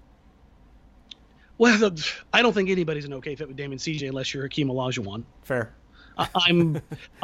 Well, I don't think anybody's an okay fit with Dame and CJ unless you're Hakeem Olajuwon. Fair. I'm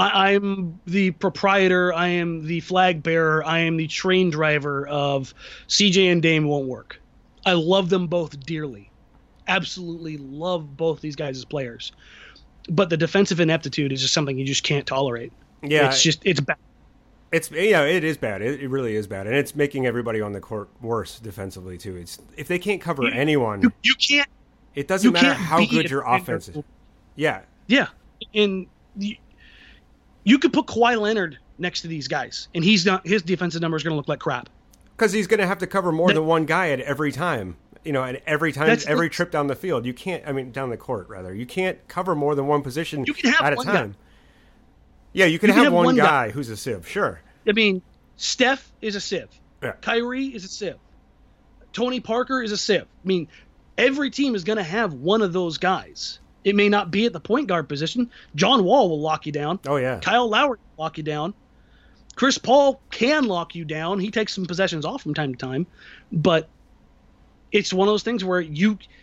the proprietor. I am the flag bearer. I am the train driver of CJ and Dame won't work. I love them both dearly. Absolutely love both these guys as players. But the defensive ineptitude is just something you just can't tolerate. Yeah. It's bad. It is bad. It really is bad. And it's making everybody on the court worse defensively too. If they can't cover anyone, you can't. It doesn't matter how good your offense is. Yeah. Yeah. And you could put Kawhi Leonard next to these guys, and his defensive number is going to look like crap. Because he's going to have to cover more than one guy at every time. At every trip down the field. You can't, down the court, rather. You can't cover more than one position at a time. Yeah, you can have one guy who's a sieve, sure. Steph is a sieve. Yeah. Kyrie is a sieve. Tony Parker is a sieve. Every team is going to have one of those guys. It may not be at the point guard position. John Wall will lock you down. Oh, yeah. Kyle Lowry will lock you down. Chris Paul can lock you down. He takes some possessions off from time to time. But it's one of those things where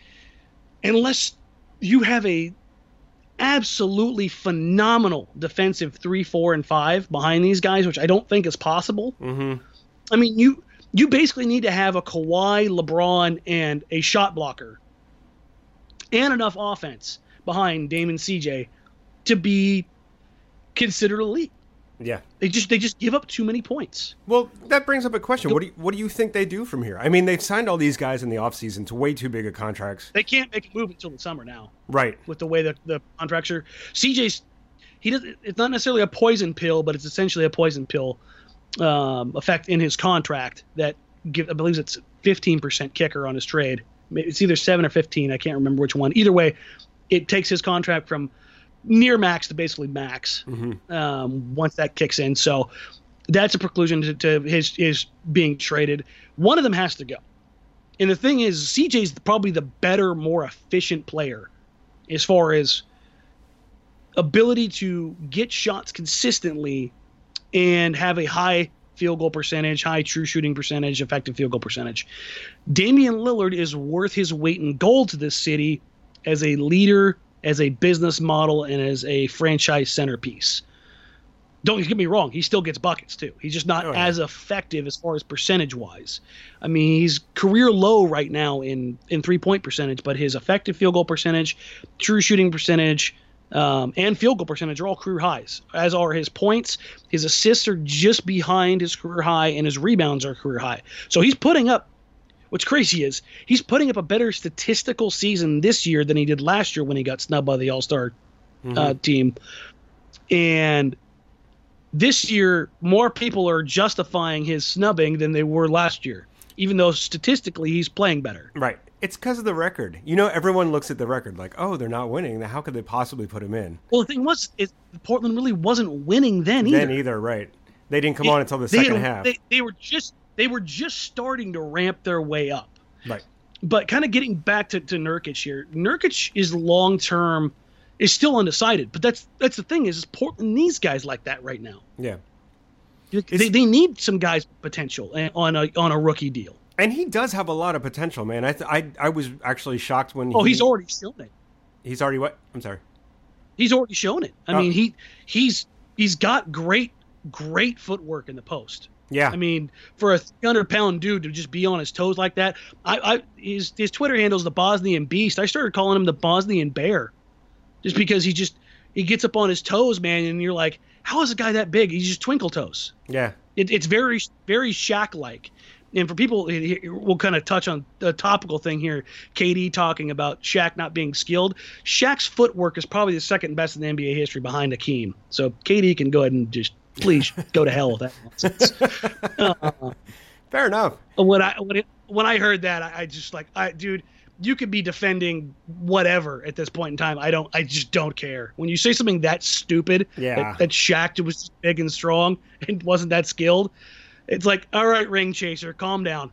unless you have a absolutely phenomenal defensive 3, 4, and 5 behind these guys, which I don't think is possible. Mm-hmm. You basically need to have a Kawhi, LeBron, and a shot blocker and enough offense behind Dame and CJ to be considered elite. Yeah. They just give up too many points. Well, that brings up a question. What do you think they do from here? They've signed all these guys in the offseason to way too big of contracts. They can't make a move until the summer now. Right. With the way that the contracts are. CJ's it's not necessarily a poison pill, but it's essentially a poison pill effect in his contract that I believe it's 15% kicker on his trade. It's either 7 or 15. I can't remember which one. Either way, it takes his contract from near max to basically max once that kicks in. So that's a preclusion to his being traded. One of them has to go. And the thing is, CJ's probably the better, more efficient player as far as ability to get shots consistently and have a high field goal percentage, high true shooting percentage, effective field goal percentage. Damian Lillard is worth his weight in gold to this city as a leader, as a business model, and as a franchise centerpiece. Don't get me wrong, he still gets buckets too. He's just not as effective as far as percentage-wise. I mean, he's career low right now in three-point percentage, but his effective field goal percentage, true shooting percentage, and field goal percentage are all career highs, as are his points. His assists are just behind his career high, and his rebounds are career high. So he's putting up, what's crazy is, he's putting up a better statistical season this year than he did last year when he got snubbed by the All-Star team. And this year, more people are justifying his snubbing than they were last year, even though statistically he's playing better. Right. It's because of the record. You know, everyone looks at the record like, oh, they're not winning. How could they possibly put him in? Well, the thing was, Portland really wasn't winning then either. Right. They didn't come on until the second half. They were just starting to ramp their way up. Right. But kind of getting back to Nurkic here, Nurkic is long-term, is still undecided. But that's the thing is Portland needs guys like that right now. Yeah. They need some guys with potential on a rookie deal. And he does have a lot of potential, man. I was actually shocked when he's already shown it. He's already what? I'm sorry. He's already shown it. I mean, he's got great footwork in the post. Yeah. I mean, for a 300-pound dude to just be on his toes like that, his Twitter handle's the Bosnian Beast. I started calling him the Bosnian Bear, just because he gets up on his toes, man, and you're like, how is a guy that big? He's just twinkle toes. Yeah. It's very, very Shaq-like. And for people, we'll kind of touch on the topical thing here. KD talking about Shaq not being skilled. Shaq's footwork is probably the second best in NBA history behind Hakeem. So KD can go ahead and just please go to hell with that nonsense. Fair enough. When I heard that, I just like, dude, you could be defending whatever at this point in time. I just don't care. When you say something that stupid, that Shaq was big and strong and wasn't that skilled, it's like, all right, ring chaser, calm down.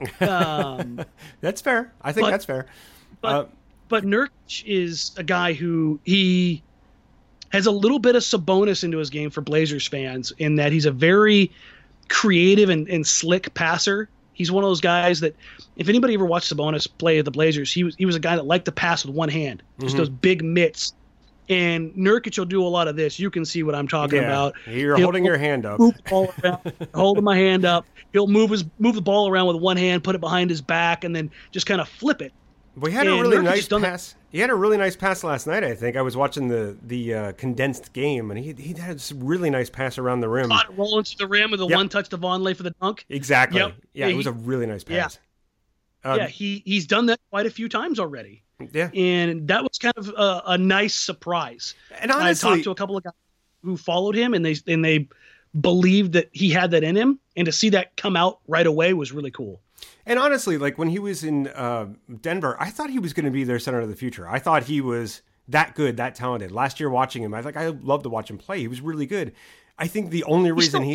That's fair. I think that's fair. But Nurkic is a guy who he has a little bit of Sabonis into his game for Blazers fans, in that he's a very creative and slick passer. He's one of those guys that, if anybody ever watched Sabonis play at the Blazers, he was a guy that liked to pass with one hand, just those big mitts. And Nurkic will do a lot of this. You can see what I'm talking about. You're holding your hand up. Move the ball around, holding my hand up. He'll move the ball around with one hand, put it behind his back, and then just kind of flip it. We had a really nice pass. He had a really nice pass last night, I think. I was watching the condensed game, and he had this really nice pass around the rim. Rolling to the rim with a one-touch to Vonleh for the dunk. Exactly. Yep. Yeah, it was a really nice pass. Yeah, he's done that quite a few times already. Yeah. And that was kind of a nice surprise. And honestly, I talked to a couple of guys who followed him, and they believed that he had that in him, and to see that come out right away was really cool. And honestly, like when he was in Denver, I thought he was going to be their center of the future. I thought he was that good, that talented. Last year watching him, I loved to watch him play. He was really good. I think the only reason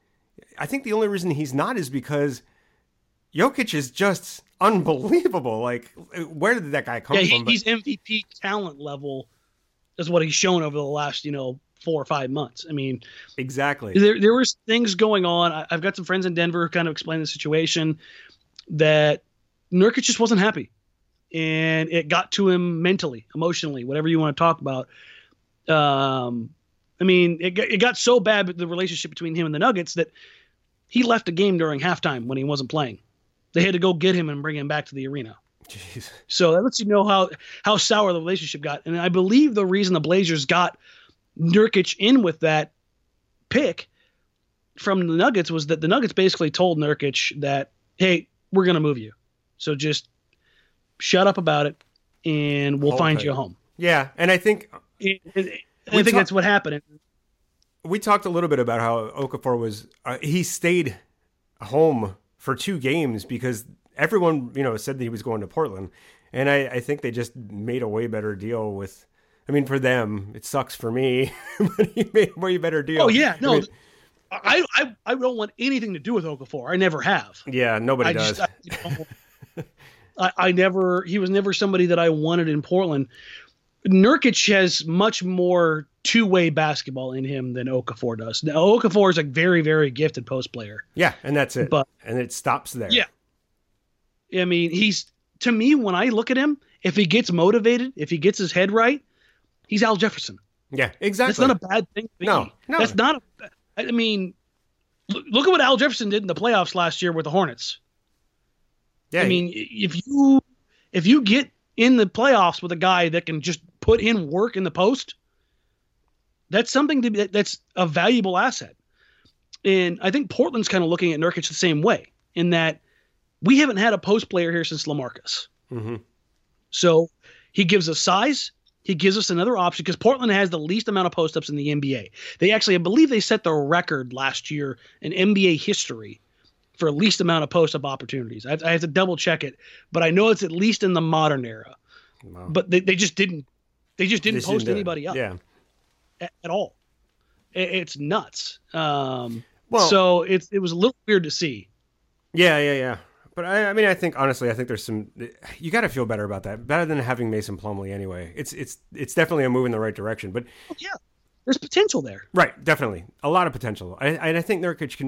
he's not is because Jokic is just unbelievable. Like, where did that guy come from? He's MVP talent level is what he's shown over the last, 4 or 5 months. I mean, exactly. There was things going on. I've got some friends in Denver who kind of explained the situation, that Nurkic just wasn't happy, and it got to him mentally, emotionally, whatever you want to talk about. I mean, it got so bad, the relationship between him and the Nuggets, that he left a game during halftime when he wasn't playing. They had to go get him and bring him back to the arena. Jeez. So that lets you know how sour the relationship got. And I believe the reason the Blazers got Nurkic in with that pick from the Nuggets was that the Nuggets basically told Nurkic that, hey, we're going to move you. So just shut up about it, and we'll find you a home. Yeah, and I think that's what happened. We talked a little bit about how Okafor was he stayed home for 2 games because everyone, said that he was going to Portland. And I think they just made a way better deal with, for them, it sucks for me, but he made a way better deal. Oh, yeah. No, I don't want anything to do with Okafor. I never have. Yeah, nobody does. He was never somebody that I wanted in Portland. Nurkic has much more two-way basketball in him than Okafor does. Now, Okafor is a very, very gifted post player. Yeah, and that's it. And it stops there. Yeah. I mean, to me, when I look at him, if he gets motivated, if he gets his head right, he's Al Jefferson. Yeah, exactly. That's not a bad thing to be. No. That's not I mean, look at what Al Jefferson did in the playoffs last year with the Hornets. Yeah. I mean, if you get in the playoffs with a guy that can just put in work in the post, that's that's a valuable asset. And I think Portland's kind of looking at Nurkic the same way, in that we haven't had a post player here since LaMarcus. Mm-hmm. So he gives us size. He gives us another option, because Portland has the least amount of post-ups in the NBA. They actually, I believe they set the record last year in NBA history for least amount of post-up opportunities. I have to double check it, but I know it's at least in the modern era. Wow. But they just didn't post anybody up at all. It's nuts. So it was a little weird to see. Yeah. But I mean, I think there's you got to feel better about that. Better than having Mason Plumlee anyway. It's definitely a move in the right direction. But there's potential there. Right, definitely. A lot of potential. I think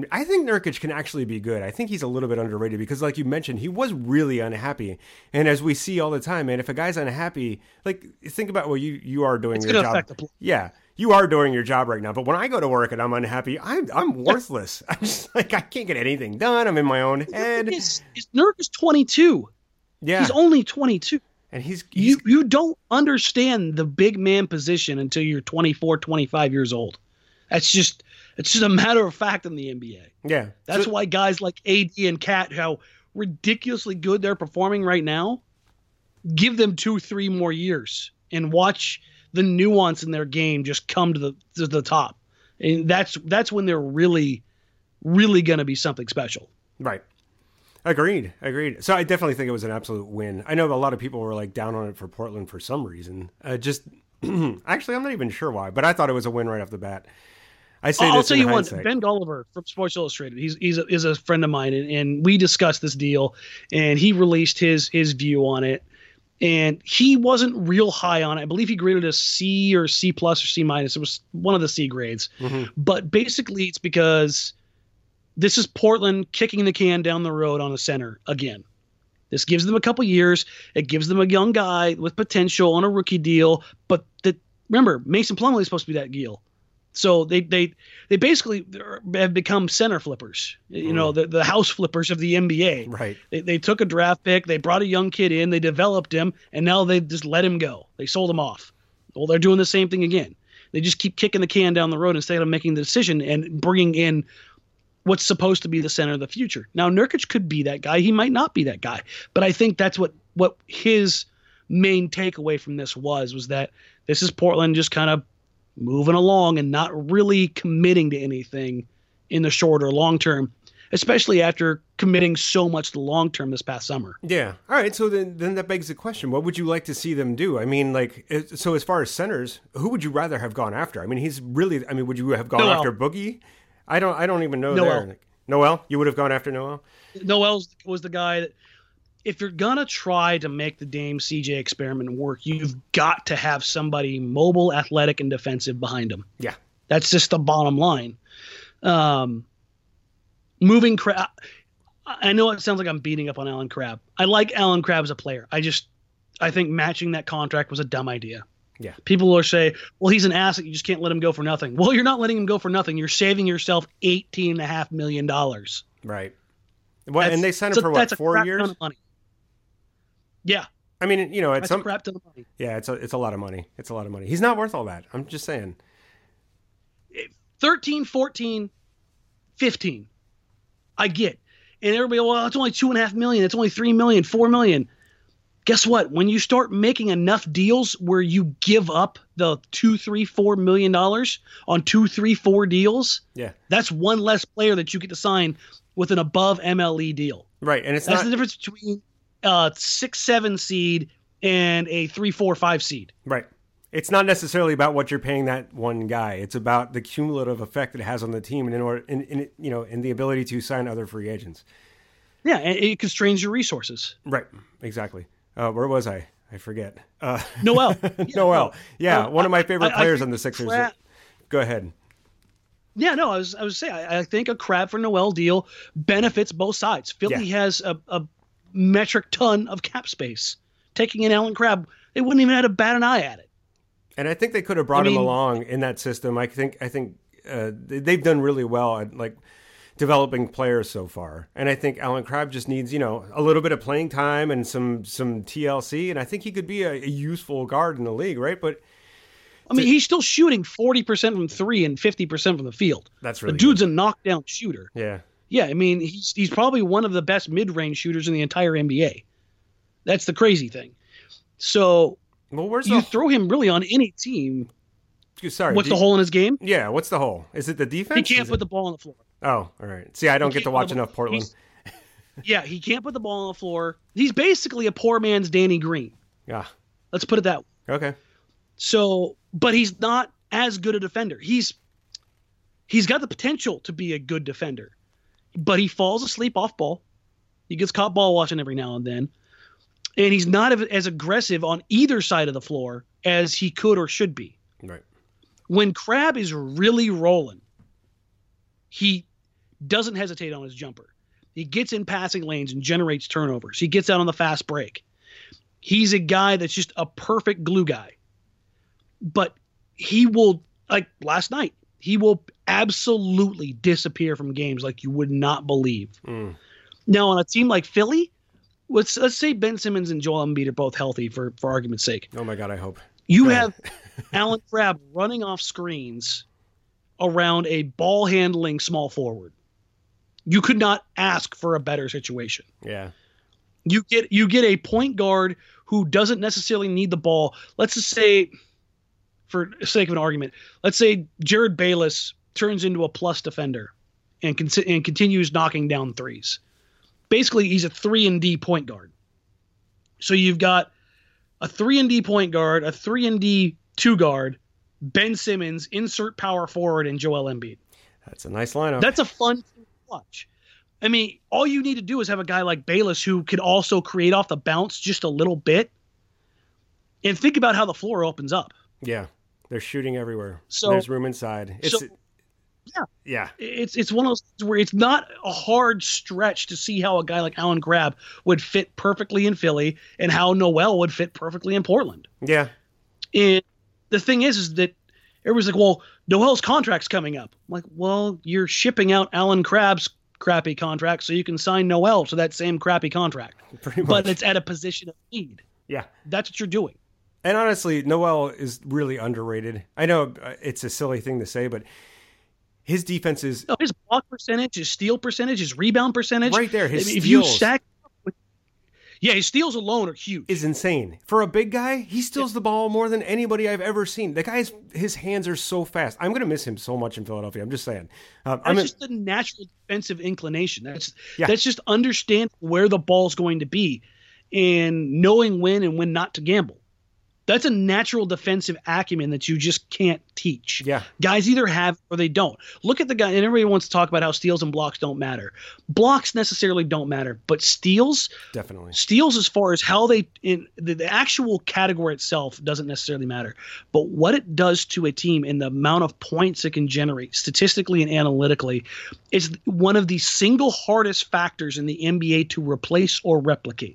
Nurkic can actually be good. I think he's a little bit underrated because, like you mentioned, he was really unhappy. And as we see all the time, man, if a guy's unhappy, like, think about what you are doing your job. Yeah. You are doing your job right now, but when I go to work and I'm unhappy, I'm worthless. I'm just like, I can't get anything done. I'm in my own head. Nurk is 22. Yeah, he's only 22, and he's you don't understand the big man position until you're 24, 25 years old. It's just a matter of fact in the NBA. Yeah, that's why guys like AD and Cat, how ridiculously good they're performing right now, give them 2-3 more years and watch the nuance in their game just come to the top. And that's when they're really, really going to be something special. Right. Agreed. So I definitely think it was an absolute win. I know a lot of people were like down on it for Portland for some reason. Actually, I'm not even sure why, but I thought it was a win right off the bat. I'll tell you one, Ben Golliver from Sports Illustrated. He's a friend of mine, and we discussed this deal, and he released his view on it. And he wasn't real high on it. I believe he graded a C or C plus or C minus. It was one of the C grades. Mm-hmm. But basically it's because this is Portland kicking the can down the road on a center again. This gives them a couple years. It gives them a young guy with potential on a rookie deal. But remember, Mason Plumlee is supposed to be that deal. So they basically have become center flippers, the house flippers of the NBA. Right. They took a draft pick, they brought a young kid in, they developed him, and now they just let him go. They sold him off. Well, they're doing the same thing again. They just keep kicking the can down the road instead of making the decision and bringing in what's supposed to be the center of the future. Now, Nurkic could be that guy. He might not be that guy. But I think that's what his main takeaway from this was that this is Portland just kind of moving along and not really committing to anything in the short or long term, especially after committing so much to long term this past summer. Yeah. All right. So then that begs the question: what would you like to see them do? I mean, so as far as centers, who would you rather have gone after? I mean, would you have gone after Boogie? I don't even know. Noel. Noel? You would have gone after Noel? Noel was the guy that, if you're going to try to make the Dame CJ experiment work, you've got to have somebody mobile, athletic, and defensive behind him. Yeah. That's just the bottom line. Moving Crabbe. I know it sounds like I'm beating up on Allen Crabbe. I like Allen Crabbe as a player. I think matching that contract was a dumb idea. Yeah. People will say, well, he's an asset. You just can't let him go for nothing. Well, you're not letting him go for nothing. You're saving yourself $18.5 million. Right. Well, and they signed him for what, 4 years? Ton of money. Yeah. I mean, it's a crap ton of money. Yeah, it's a lot of money. It's a lot of money. He's not worth all that. I'm just saying. 13, 14, 15. I get. And everybody, well, it's only $2.5 million. It's only $3 million, $4 million. Guess what? When you start making enough deals where you give up the $2, $3, $4 million on 2, 3, 4 deals, that's one less player that you get to sign with an above MLE deal. Right, and that's the difference between 6-7 seed and a 3-4-5 seed. Right. It's not necessarily about what you're paying that one guy. It's about the cumulative effect it has on the team and in the ability to sign other free agents. Yeah, and it constrains your resources. Right. Exactly. Where was I? I forget. Noel. Noel. Yeah, one of my favorite players on the Sixers. Go ahead. Yeah, no, I was saying, I think a Crabbe for Noel deal benefits both sides. Philly has a metric ton of cap space. Taking in Allen Crabbe, they wouldn't even have to bat an eye at it. And I think they could have brought him along in that system. I think they've done really well at like developing players so far. And I think Allen Crabbe just needs, a little bit of playing time and some TLC. And I think he could be a useful guard in the league, right? But I mean, he's still shooting 40% from three and 50% from the field. That's really the dude's good. A knockdown shooter. Yeah. Yeah, I mean, he's probably one of the best mid-range shooters in the entire NBA. That's the crazy thing. So you throw him really on any team. Sorry. What's the hole in his game? Yeah, what's the hole? Is it the defense? He can't put the ball on the floor. Oh, all right. See, I don't get to watch enough Portland. Yeah, he can't put the ball on the floor. He's basically a poor man's Danny Green. Yeah. Let's put it that way. Okay. So, but he's not as good a defender. He's got the potential to be a good defender, but he falls asleep off ball. He gets caught ball watching every now and then, and he's not as aggressive on either side of the floor as he could or should be. Right. When Crabbe is really rolling, he doesn't hesitate on his jumper. He gets in passing lanes and generates turnovers. He gets out on the fast break. He's a guy that's just a perfect glue guy. But he will, like last night, he will absolutely disappear from games like you would not believe. Now, on a team like Philly, let's say Ben Simmons and Joel Embiid are both healthy for argument's sake. Oh, my God, I hope. You have Allen Crabbe running off screens around a ball-handling small forward. You could not ask for a better situation. Yeah. You get a point guard who doesn't necessarily need the ball. Let's just say, for the sake of an argument, let's say Jared Bayless turns into a plus defender and continues knocking down threes. Basically, he's a 3-and-D point guard. So you've got a 3-and-D point guard, a 3-and-D 2 guard, Ben Simmons, insert power forward, and Joel Embiid. That's a nice lineup. That's a fun thing to watch. I mean, all you need to do is have a guy like Bayless who could also create off the bounce just a little bit, and think about how the floor opens up. Yeah, they're shooting everywhere. So there's room inside. Yeah. It's one of those things where it's not a hard stretch to see how a guy like Allen Crabbe would fit perfectly in Philly and how Noel would fit perfectly in Portland. Yeah. And the thing is that everybody's like, well, Noel's contract's coming up. I'm like, well, you're shipping out Allen Crabbe's crappy contract so you can sign Noel to that same crappy contract. Pretty much. But it's at a position of need. Yeah. That's what you're doing. And honestly, Noel is really underrated. I know it's a silly thing to say, but his defense is... No, his block percentage, his steal percentage, his rebound percentage. Right there, his steals. If you stack... Yeah, his steals alone are huge. Is insane. For a big guy, he steals the ball more than anybody I've ever seen. The guy's, his hands are so fast. I'm going to miss him so much in Philadelphia. I'm just saying. That's just the natural defensive inclination. That's just understanding where the ball's going to be and knowing when and when not to gamble. That's a natural defensive acumen that you just can't teach. Yeah. Guys either have or they don't. Look at the guy, and everybody wants to talk about how steals and blocks don't matter. Blocks necessarily don't matter, but steals, definitely. Steals, as far as how they in the actual category itself doesn't necessarily matter, but what it does to a team and the amount of points it can generate statistically and analytically is one of the single hardest factors in the NBA to replace or replicate.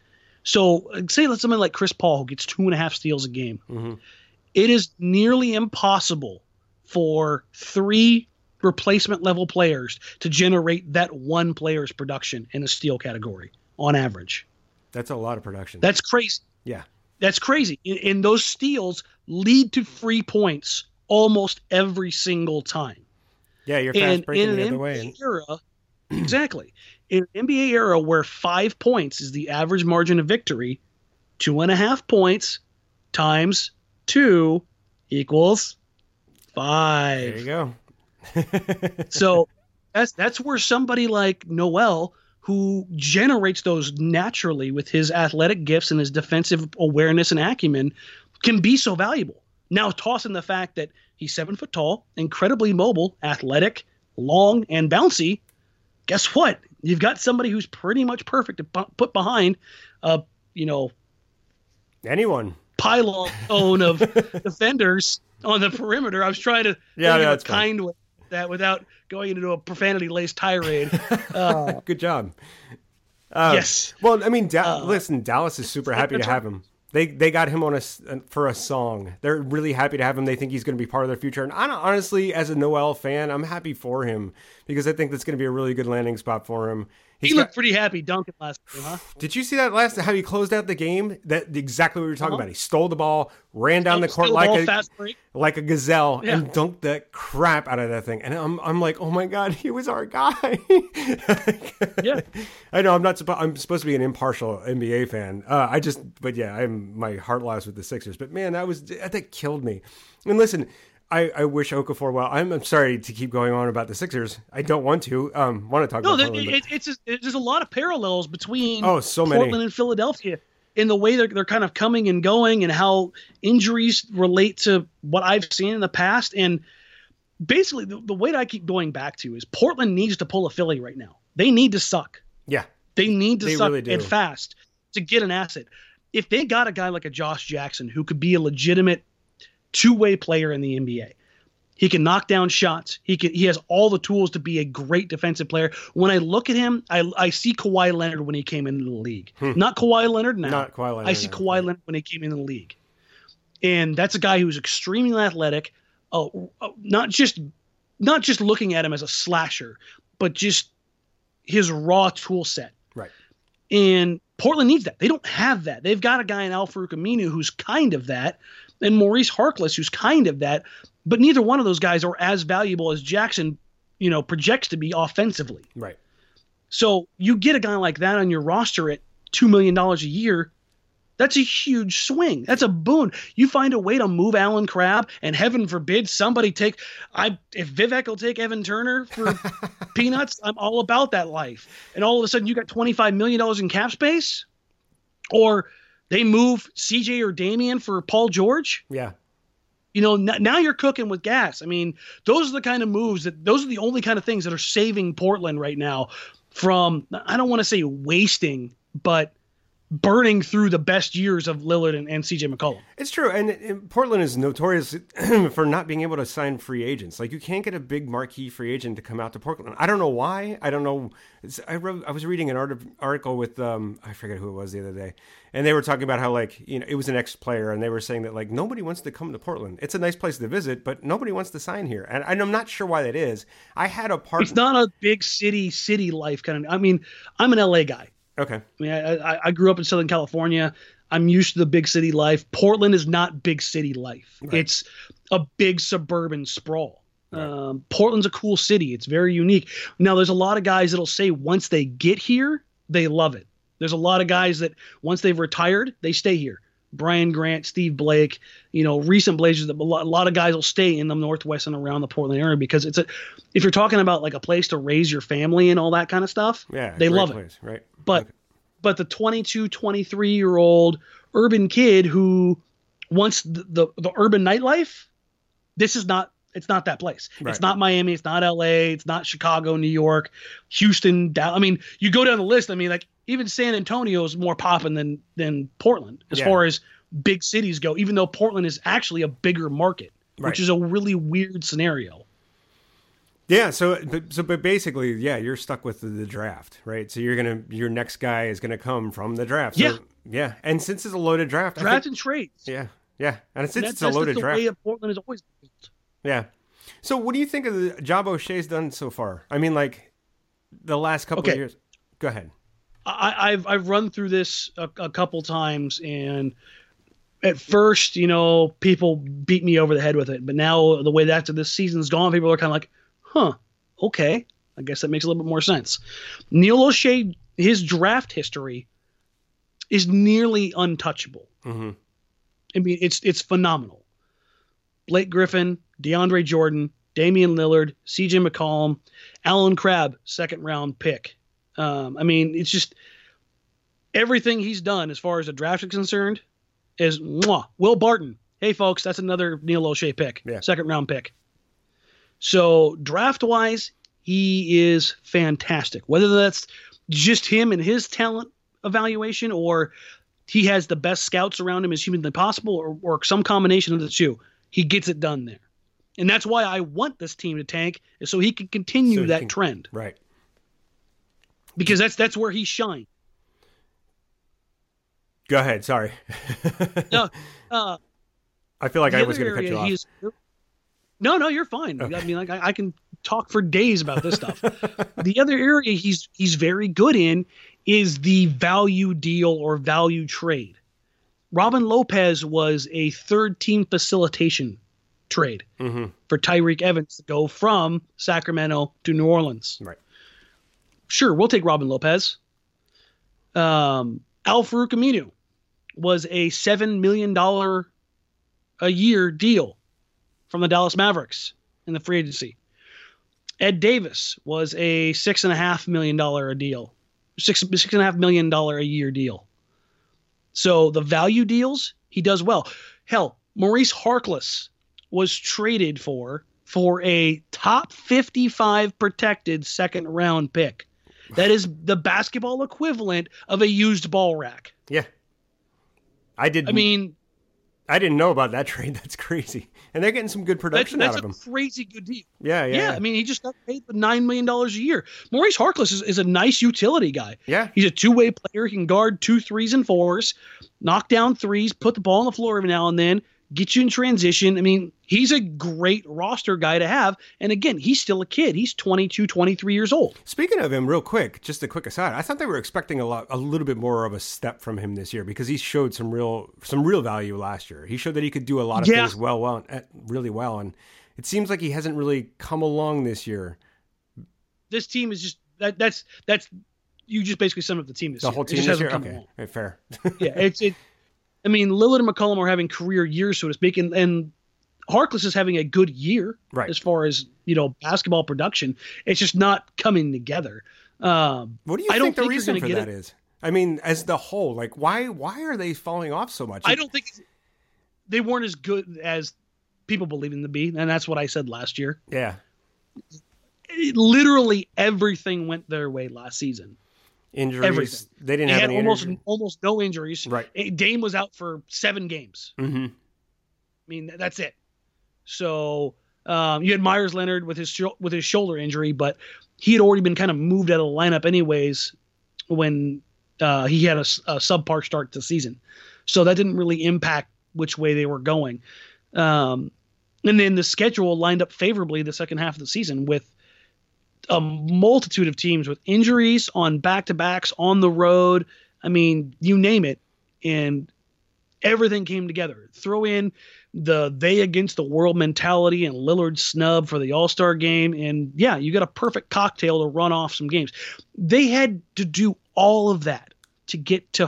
So say let's somebody like Chris Paul who gets 2.5 steals a game. Mm-hmm. It is nearly impossible for 3 replacement level players to generate that one player's production in a steal category on average. That's a lot of production. That's crazy. Yeah. That's crazy. And those steals lead to free points almost every single time. Yeah, you're fast breaking the other way. Exactly. In an NBA era where 5 points is the average margin of victory, 2.5 points times 2 equals 5. There you go. So that's where somebody like Noel, who generates those naturally with his athletic gifts and his defensive awareness and acumen, can be so valuable. Now, toss in the fact that he's 7 foot tall, incredibly mobile, athletic, long, and bouncy. Guess what? You've got somebody who's pretty much perfect to put behind, anyone pylon of defenders on the perimeter. I was trying to that's kind with that without going into a profanity-laced tirade. Good job. Yes. Well, I mean, listen, Dallas is super happy to have him. They got him on for a song. They're really happy to have him. They think he's going to be part of their future. And honestly, as a Noel fan, I'm happy for him because I think that's going to be a really good landing spot for him. He looked pretty happy dunking last game, huh? Did you see that how he closed out the game? That exactly what we were talking about. He stole the ball, ran down the court like a gazelle, and dunked the crap out of that thing. And I'm like, oh my God, he was our guy. Yeah, I know I'm supposed to be an impartial NBA fan. I'm my heart lies with the Sixers. But man, that killed me. And listen, I wish Okafor well. I'm sorry to keep going on about the Sixers. I don't want to. Want to talk about Portland. There's a lot of parallels between so Portland many. and Philadelphia in the way they're kind of coming and going and how injuries relate to what I've seen in the past. And basically, the way that I keep going back to is Portland needs to pull a Philly right now. They need to suck. Yeah. They need to suck really and fast to get an asset. If they got a guy like a Josh Jackson who could be a legitimate two-way player in the NBA. He can knock down shots. He has all the tools to be a great defensive player. When I look at him, I see Kawhi Leonard when he came into the league. Not Kawhi Leonard now. Not Kawhi Leonard. I see Kawhi Leonard when he came into the league. And that's a guy who's extremely athletic. Not just looking at him as a slasher, but just his raw tool set. Right. And Portland needs that. They don't have that. They've got a guy in Al-Farouq Aminu who's kind of that, and Maurice Harkless who's kind of that, but neither one of those guys are as valuable as Jackson, projects to be offensively. Right. So you get a guy like that on your roster at $2 million a year. That's a huge swing. That's a boon. You find a way to move Alan Crabb, and heaven forbid somebody if Vivek will take Evan Turner for peanuts, I'm all about that life. And all of a sudden you got $25 million in cap space, or they move CJ or Damian for Paul George. Yeah. Now you're cooking with gas. I mean, those are the kind of moves those are the only kind of things that are saving Portland right now from, I don't want to say wasting, but burning through the best years of Lillard and CJ McCollum. It's true. And Portland is notorious for not being able to sign free agents. Like, you can't get a big marquee free agent to come out to Portland. I don't know why. I don't know. I was reading an article with, I forget who it was the other day. And they were talking about how, it was an ex-player. And they were saying that, nobody wants to come to Portland. It's a nice place to visit, but nobody wants to sign here. And I'm not sure why that is. I had a partner. It's not a big city life kind of. I mean, I'm an LA guy. Okay. I mean, I grew up in Southern California. I'm used to the big city life. Portland is not big city life. Right. It's a big suburban sprawl. Right. Portland's a cool city. It's very unique. Now, there's a lot of guys that'll say once they get here, they love it. There's a lot of guys that once they've retired, they stay here. Brian Grant, Steve Blake, recent Blazers. A lot of guys will stay in the Northwest and around the Portland area because if you're talking about a place to raise your family and all that kind of stuff, they love it. Right. But the 22, 23-year-old urban kid who wants the urban nightlife, it's not that place. Right. It's not Miami. It's not LA. It's not Chicago, New York, Houston, Dallas. I mean, you go down the list. I mean, even San Antonio is more popping than Portland as far as big cities go, even though Portland is actually a bigger market, which is a really weird scenario. Yeah. But basically, you're stuck with the draft, right? So your next guy is gonna come from the draft. So, yeah. And since it's a loaded draft, and trades. Yeah. And since it's a loaded draft, the way Portland is always built. Yeah. So what do you think of the job O'Shea's done so far? I mean, the last couple of years. Go ahead. I've run through this a couple times, and at first, people beat me over the head with it. But now the way that this season's gone, people are kind of like, huh, okay. I guess that makes a little bit more sense. Neil O'Shea, his draft history is nearly untouchable. Mm-hmm. I mean, it's phenomenal. Blake Griffin, DeAndre Jordan, Damian Lillard, CJ McCollum, Alan Crabb, second-round pick. I mean, it's just everything he's done as far as the draft is concerned is mwah. Will Barton. Hey, folks, that's another Neil O'Shea pick, second-round pick. So draft-wise, he is fantastic. Whether that's just him and his talent evaluation, or he has the best scouts around him as humanly possible, or some combination of the two, he gets it done there. And that's why I want this team to tank, is so he can continue that trend. Right. Because that's where he shined. Go ahead. Sorry. No, I feel like I was going to cut you off. No, you're fine. Okay. I mean, like I can talk for days about this stuff. The other area he's very good in is the value deal or value trade. Robin Lopez was a third team facilitation trade for Tyreek Evans to go from Sacramento to New Orleans. Right. Sure, we'll take Robin Lopez. Al Farouk Aminu was a $7 million a year deal from the Dallas Mavericks in the free agency. Ed Davis was a $6.5 million a deal, $6.5 million a year deal. So the value deals, he does well. Hell, Maurice Harkless was traded for a top 55 protected second round pick. That is the basketball equivalent of a used ball rack. Yeah. I didn't know about that trade. That's crazy. And they're getting some good production out of him. That's a crazy good deal. Yeah. I mean, he just got paid $9 million a year. Maurice Harkless is a nice utility guy. Yeah. He's a two-way player. He can guard 2 3s and 4s, knock down threes, put the ball on the floor every now and then, get you in transition. I mean, he's a great roster guy to have. And again, he's still a kid. He's 22, 23 years old. Speaking of him, real quick, just a quick aside, I thought they were expecting a little bit more of a step from him this year, because he showed some real value last year. He showed that he could do a lot of things really well. And it seems like he hasn't really come along this year. This team is just that's you just basically summed up the team this year. The whole team this year? Okay, right, fair. Yeah, I mean, Lillard and McCollum are having career years, so to speak, and Harkless is having a good year as far as, basketball production. It's just not coming together. What do you think the reason for that is? I mean, as the whole, like, why are they falling off so much? I don't think they weren't as good as people believe them to be, and that's what I said last year. Yeah. Literally everything went their way last season. Injuries. Everything. They didn't have any almost no injuries. Right. Dame was out for 7 games. Mm-hmm. I mean, that's it. So you had Myers Leonard with his shoulder injury, but he had already been kind of moved out of the lineup anyways when he had a subpar start to the season. So that didn't really impact which way they were going. And then the schedule lined up favorably the second half of the season with a multitude of teams with injuries on back-to-backs on the road. I mean, you name it. And everything came together. Throw in the they against the world mentality and Lillard's snub for the All-Star game. And yeah, you got a perfect cocktail to run off some games. They had to do all of that to get to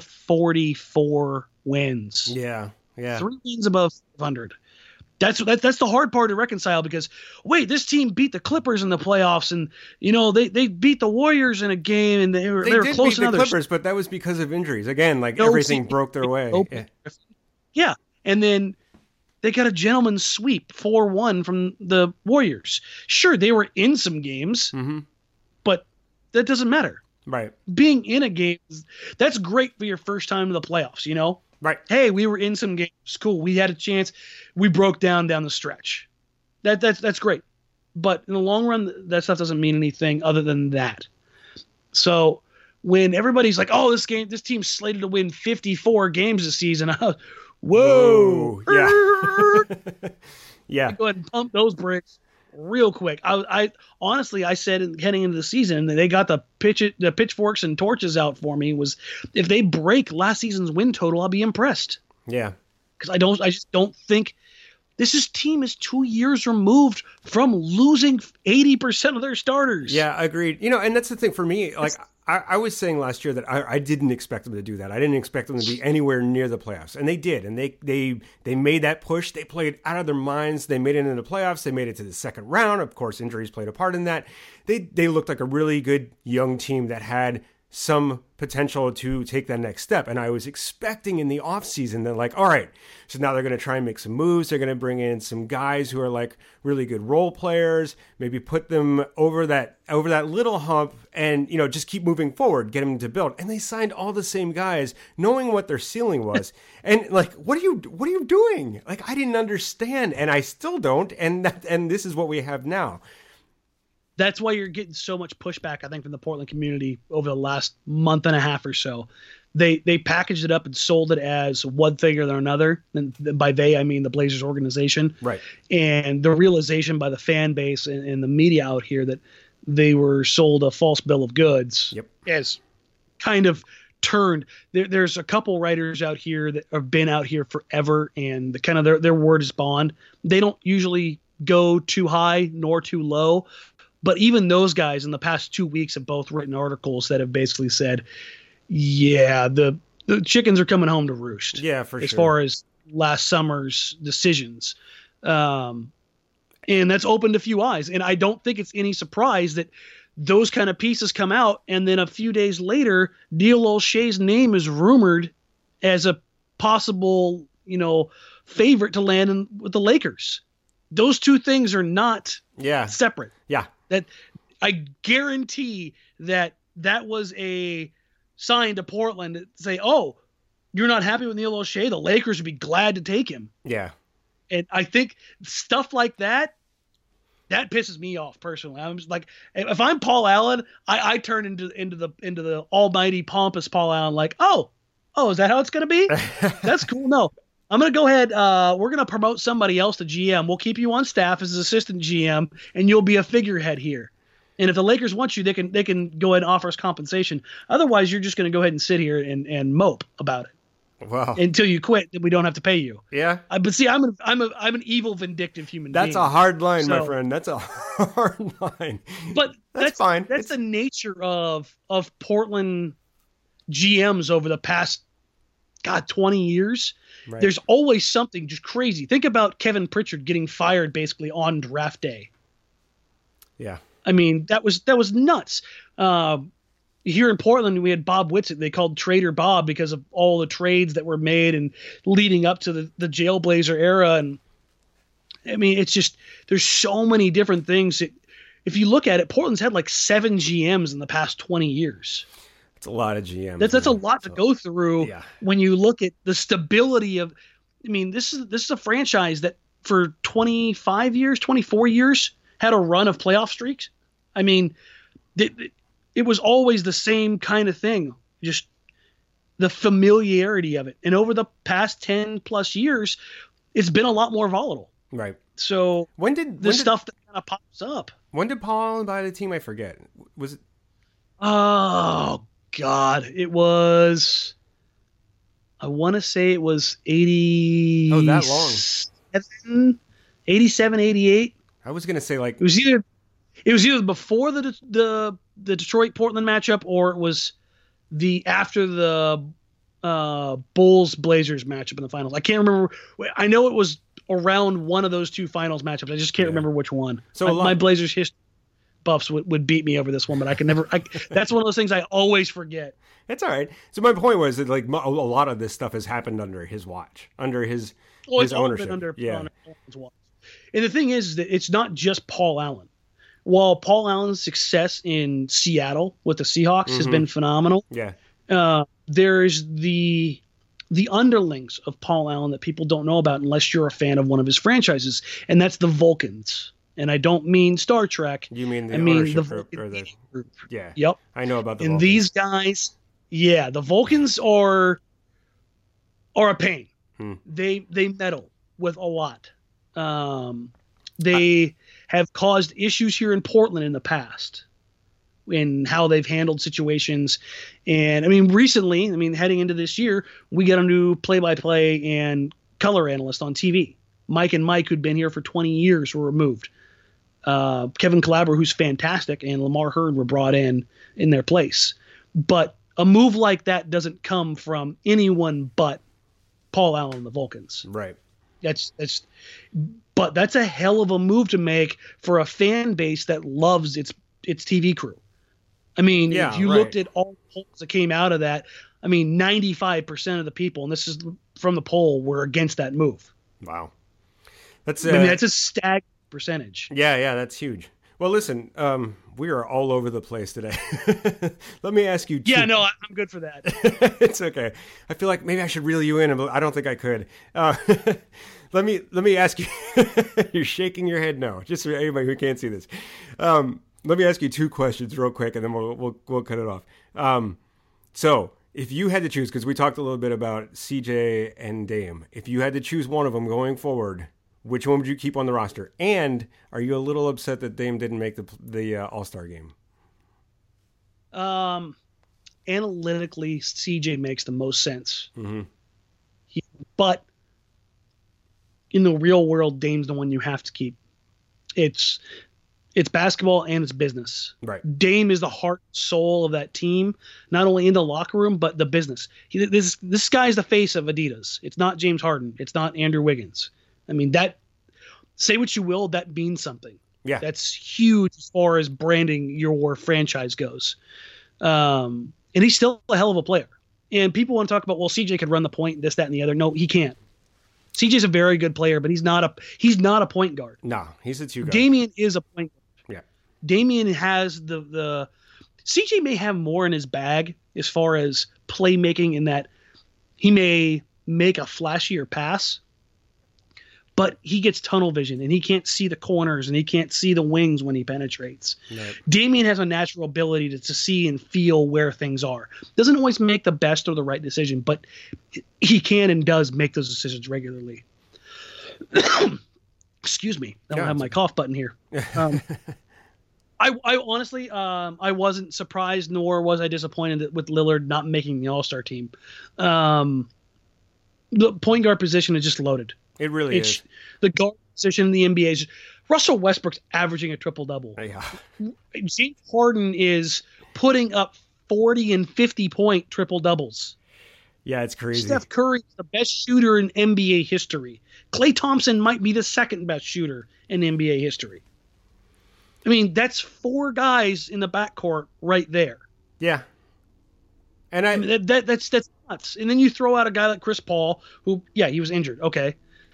44 wins. Yeah. 3 wins above 500. That's the hard part to reconcile, because wait, this team beat the Clippers in the playoffs, and they beat the Warriors in a game, and they were close. They did beat the Clippers, but that was because of injuries. Again, everything broke their way. Yeah, and then they got a gentleman's sweep 4-1 from the Warriors. Sure, they were in some games, but that doesn't matter. Right, being in a game, that's great for your first time to the playoffs. Right. Hey, we were in some games. Cool. We had a chance. We broke down the stretch. That's great. But in the long run, that stuff doesn't mean anything other than that. So when everybody's like, "Oh, this team's slated to win 54 games this season," whoa. Yeah. Yeah. Go ahead and pump those bricks real quick. I honestly, I said heading into the season, they got the pitchforks and torches out for me, was if they break last season's win total, I'll be impressed. Yeah. Because I just don't think this team is 2 years removed from losing 80% of their starters. Yeah, agreed. And that's the thing for me. Like I was saying last year that I didn't expect them to do that. I didn't expect them to be anywhere near the playoffs, and they did. And they made that push. They played out of their minds. They made it into the playoffs. They made it to the second round. Of course, injuries played a part in that. They looked like a really good young team that had some potential to take that next step. And I was expecting in the offseason that like, all right, so now they're going to try and make some moves. They're going to bring in some guys who are like really good role players, maybe put them over that little hump and, you know, just keep moving forward, get them to build. And they signed all the same guys knowing what their ceiling was. And like, what are you doing? Like, I didn't understand and I still don't. And this is what we have now. That's why you're getting so much pushback, I think, from the Portland community over the last month and a half or so. They packaged it up and sold it as one thing or another. And by they, I mean the Blazers organization. Right. And the realization by the fan base and the media out here that they were sold a false bill of goods has kind of turned. There's a couple writers out here that have been out here forever, and the kind of their word is bond. They don't usually go too high nor too low. But even those guys in the past 2 weeks have both written articles that have basically said, yeah, the chickens are coming home to roost. Yeah, for sure. As far as last summer's decisions. And that's opened a few eyes. And I don't think it's any surprise that those kind of pieces come out. And then a few days later, Neil O'Shea's name is rumored as a possible, you know, favorite to land with the Lakers. Those two things are not separate. Yeah. That I guarantee that was a sign to Portland to say, oh, you're not happy with Neil O'Shea? The Lakers would be glad to take him. Yeah. And I think stuff like that pisses me off personally. I'm just like, if I'm Paul Allen, I turn into the almighty pompous Paul Allen, like, oh, is that how it's going to be? That's cool. No. I'm going to go ahead. We're going to promote somebody else to GM. We'll keep you on staff as assistant GM, and you'll be a figurehead here. And if the Lakers want you, they can go ahead and offer us compensation. Otherwise, you're just going to go ahead and sit here and mope about it. Wow. Until you quit, then we don't have to pay you. Yeah. But see, I'm an evil, vindictive human being. That's a hard line, my friend. That's a hard line. But that's fine. That's the nature of Portland GMs over the past 20 years. Right. There's always something just crazy. Think about Kevin Pritchard getting fired basically on draft day. Yeah. I mean, that was nuts. Here in Portland, we had Bob Whitsitt. They called Trader Bob because of all the trades that were made and leading up to the Jailblazer era. And I mean, it's just, there's so many different things. If you look at it, Portland's had like 7 GMs in the past 20 years. It's a lot of GMs. That's a lot to go through when you look at the stability of. I mean, this is a franchise that for 25 years, 24 years had a run of playoff streaks. I mean, it was always the same kind of thing, just the familiarity of it. And over the past 10 plus years, it's been a lot more volatile. Right. So stuff that kind of pops up. When did Paul Allen buy the team? I forget. Was it? Oh, God, it was, I want to say it was 80. Oh, that long. 87, 88. I was going to say like. It was either before the Detroit Portland matchup or it was after the Bulls Blazers matchup in the finals. I can't remember. I know it was around one of those two finals matchups. I just can't remember which one. So my Blazers history buffs would beat me over this one, but I can never. That's one of those things I always forget. It's all right. So my point was that like a lot of this stuff has happened under his watch, under his ownership. Paul's watch. And the thing is that it's not just Paul Allen. While Paul Allen's success in Seattle with the Seahawks has been phenomenal, there's the underlings of Paul Allen that people don't know about unless you're a fan of one of his franchises, and that's the Vulcans. And I don't mean Star Trek. You mean the ownership group? Yeah. Yep. I know about the and Vulcans. These guys, the Vulcans are a pain. They meddle with a lot. They have caused issues here in Portland in the past in how they've handled situations. And I mean, recently, heading into this year, we got a new play-by-play and color analyst on TV. Mike and Mike, who'd been here for 20 years, were removed. Kevin Calabro, who's fantastic, and Lamar Hurd were brought in their place. But a move like that doesn't come from anyone but Paul Allen and the Vulcans. Right. But that's a hell of a move to make for a fan base that loves its TV crew. I mean, Yeah, if you right. looked at all the polls that came out of that, I mean, 95% of the people, and this is from the poll, were against that move. Wow. That's I mean, that's a staggering percentage. yeah, that's huge. Well, listen, we are all over the place today. Let me ask you. Yeah, no, I'm good for that. It's okay. I feel like maybe I should reel you in, but I don't think I could. Let me ask you. You're shaking your head no. Just for anybody who can't see this. Let me ask you 2 questions real quick, and then we'll cut it off. So if you had to choose, because we talked a little bit about CJ and Dame, if you had to choose one of them going forward, which one would you keep on the roster? And are you a little upset that Dame didn't make the All-Star game? Analytically, CJ makes the most sense. Mm-hmm. But in the real world, Dame's the one you have to keep. It's basketball and it's business. Right. Dame is the heart and soul of that team, not only in the locker room, but the business. This guy's the face of Adidas. It's not James Harden. It's not Andrew Wiggins. I mean, say what you will, that means something. Yeah. That's huge as far as branding your franchise goes. And he's still a hell of a player. And people want to talk about, well, CJ could run the point, this, that, and the other. No, he can't. CJ's a very good player, but he's not a point guard. No, he's a 2 guard. Damian is a point guard. Yeah. Damian has the CJ may have more in his bag as far as playmaking, in that he may make a flashier pass, but he gets tunnel vision and he can't see the corners and he can't see the wings when he penetrates. Nope. Damian has a natural ability to see and feel where things are. Doesn't always make the best or the right decision, but he can and does make those decisions regularly. Excuse me. I don't have my cough button here. I honestly, I wasn't surprised, nor was I disappointed with Lillard not making the All-Star team. The point guard position is just loaded. It really is. The guard position in the NBA is Russell Westbrook's averaging a triple-double. Yeah. James Harden is putting up 40 and 50-point triple-doubles. Yeah, it's crazy. Steph Curry is the best shooter in NBA history. Klay Thompson might be the second best shooter in NBA history. I mean, that's 4 guys in the backcourt right there. Yeah. And I mean, that's nuts. And then you throw out a guy like Chris Paul, who, yeah, he was injured. Okay.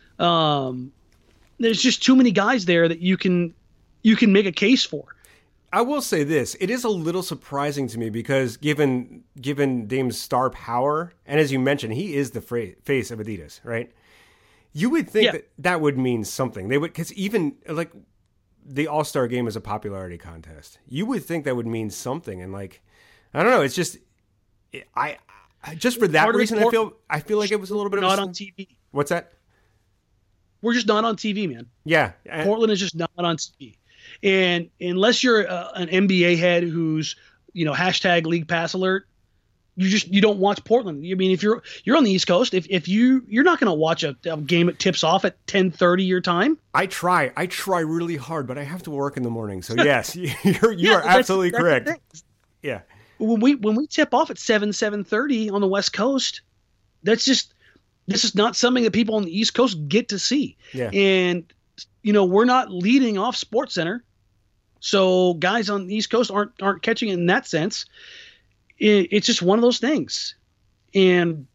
There's just too many guys there that you can make a case for. I will say this. It is a little surprising to me because given Dame's star power, and as you mentioned, he is the face of Adidas, right? You would think that would mean something. They would, because even like the All-Star game is a popularity contest. You would think that would mean something. And like, I don't know. It's just, I just for that reason, I feel like it was a little bit not of on TV. What's that? We're just not on TV, man. Yeah. Portland is just not on TV. And unless you're an NBA head who's, hashtag League Pass alert, you don't watch Portland. I mean, if you're on the East Coast, if you're not going to watch a game that tips off at 10:30 your time. I try really hard, but I have to work in the morning. So yes, you are absolutely correct. Yeah. When we tip off at 7:30 on the West Coast, this is not something that people on the East Coast get to see. Yeah. And we're not leading off SportsCenter, so guys on the East Coast aren't catching it in that sense. It's just one of those things, and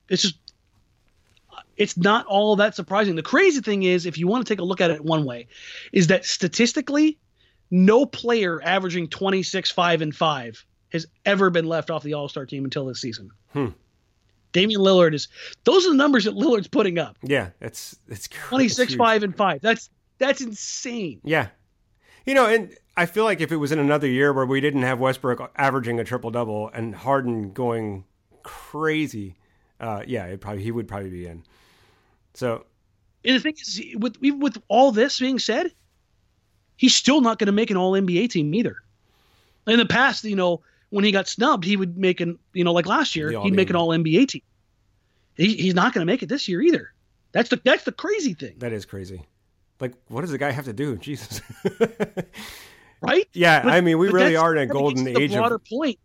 it's not all that surprising. The crazy thing is, if you want to take a look at it one way, is that statistically, no player averaging 26, 5, and 5 has ever been left off the All-Star team until this season. Damian Lillard those are the numbers that Lillard's putting up. Yeah, it's 26, 5, and 5. That's insane. Yeah. And I feel like if it was in another year where we didn't have Westbrook averaging a triple-double and Harden going crazy, he would probably be in. So, and the thing is, with all this being said, he's still not going to make an All-NBA team either. In the past, when he got snubbed, he would make like last year, he'd make an All-NBA team. He's not going to make it this year either. That's the crazy thing. That is crazy. Like, what does the guy have to do? Jesus. Right? Yeah, I mean, we really are in a golden age. The broader point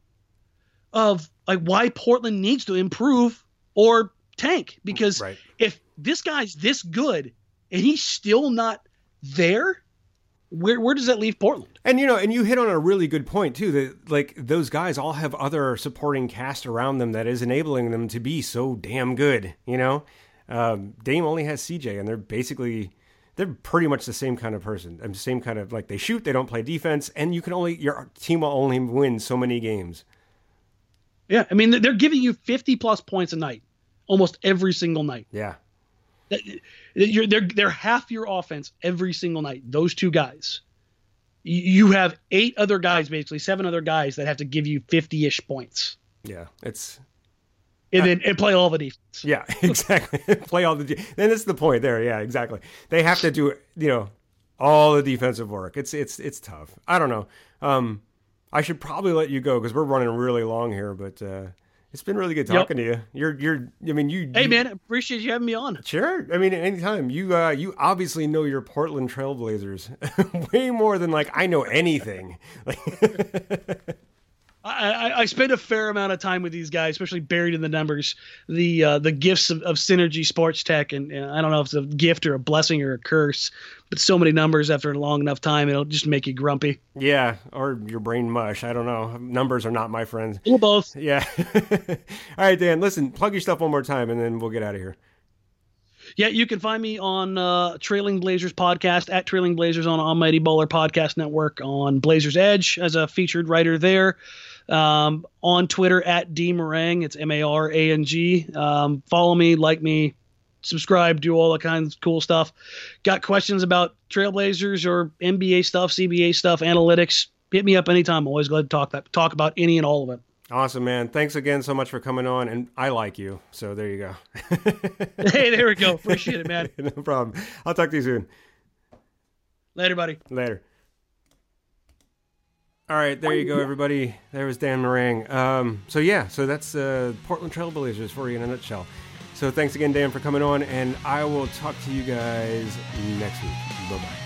of like why Portland needs to improve or tank, because if this guy's this good and he's still not there, Where does that leave Portland? And and you hit on a really good point too. That like those guys all have other supporting cast around them that is enabling them to be so damn good. Dame only has CJ, and they're pretty much the same kind of person. And same kind of like they shoot, they don't play defense, and your team will only win so many games. Yeah, I mean they're giving you 50 plus points a night, almost every single night. Yeah. They're half your offense every single night. Those two guys. You have 8 other guys, basically 7 other guys that have to give you 50-ish points. Yeah, and play all the defense. Yeah, exactly. Play all the then that's the point there. Yeah, exactly. They have to do all the defensive work. It's tough. I don't know. I should probably let you go because we're running really long here, but. It's been really good talking to you. Hey man, appreciate you having me on. Sure. I mean, anytime. You obviously know your Portland Trailblazers way more than like I know anything. I spend a fair amount of time with these guys, especially buried in the numbers, the gifts of Synergy Sports Tech, and I don't know if it's a gift or a blessing or a curse, but so many numbers after a long enough time, it'll just make you grumpy. Yeah, or your brain mush. I don't know. Numbers are not my friends. Well, both. Yeah. All right, Dan, listen, plug your stuff one more time, and then we'll get out of here. Yeah, you can find me on Trailing Blazers podcast, at Trailing Blazers on Almighty Bowler Podcast Network, on Blazers Edge as a featured writer there. On Twitter at DMarang, it's MARANG. Follow me, like me, subscribe, do all the kinds of cool stuff. Got questions about Trailblazers or NBA stuff, CBA stuff, analytics, hit me up anytime. I'm always glad to talk about any and all of it. Awesome, man. Thanks again so much for coming on, and I like you, so there you go. Hey, there we go. Appreciate it, man. No problem. I'll talk to you soon. Later, buddy. Later. All right, there you go, everybody. There was Dan Marang. So that's Portland Trailblazers for you in a nutshell. So thanks again, Dan, for coming on, and I will talk to you guys next week. Bye-bye.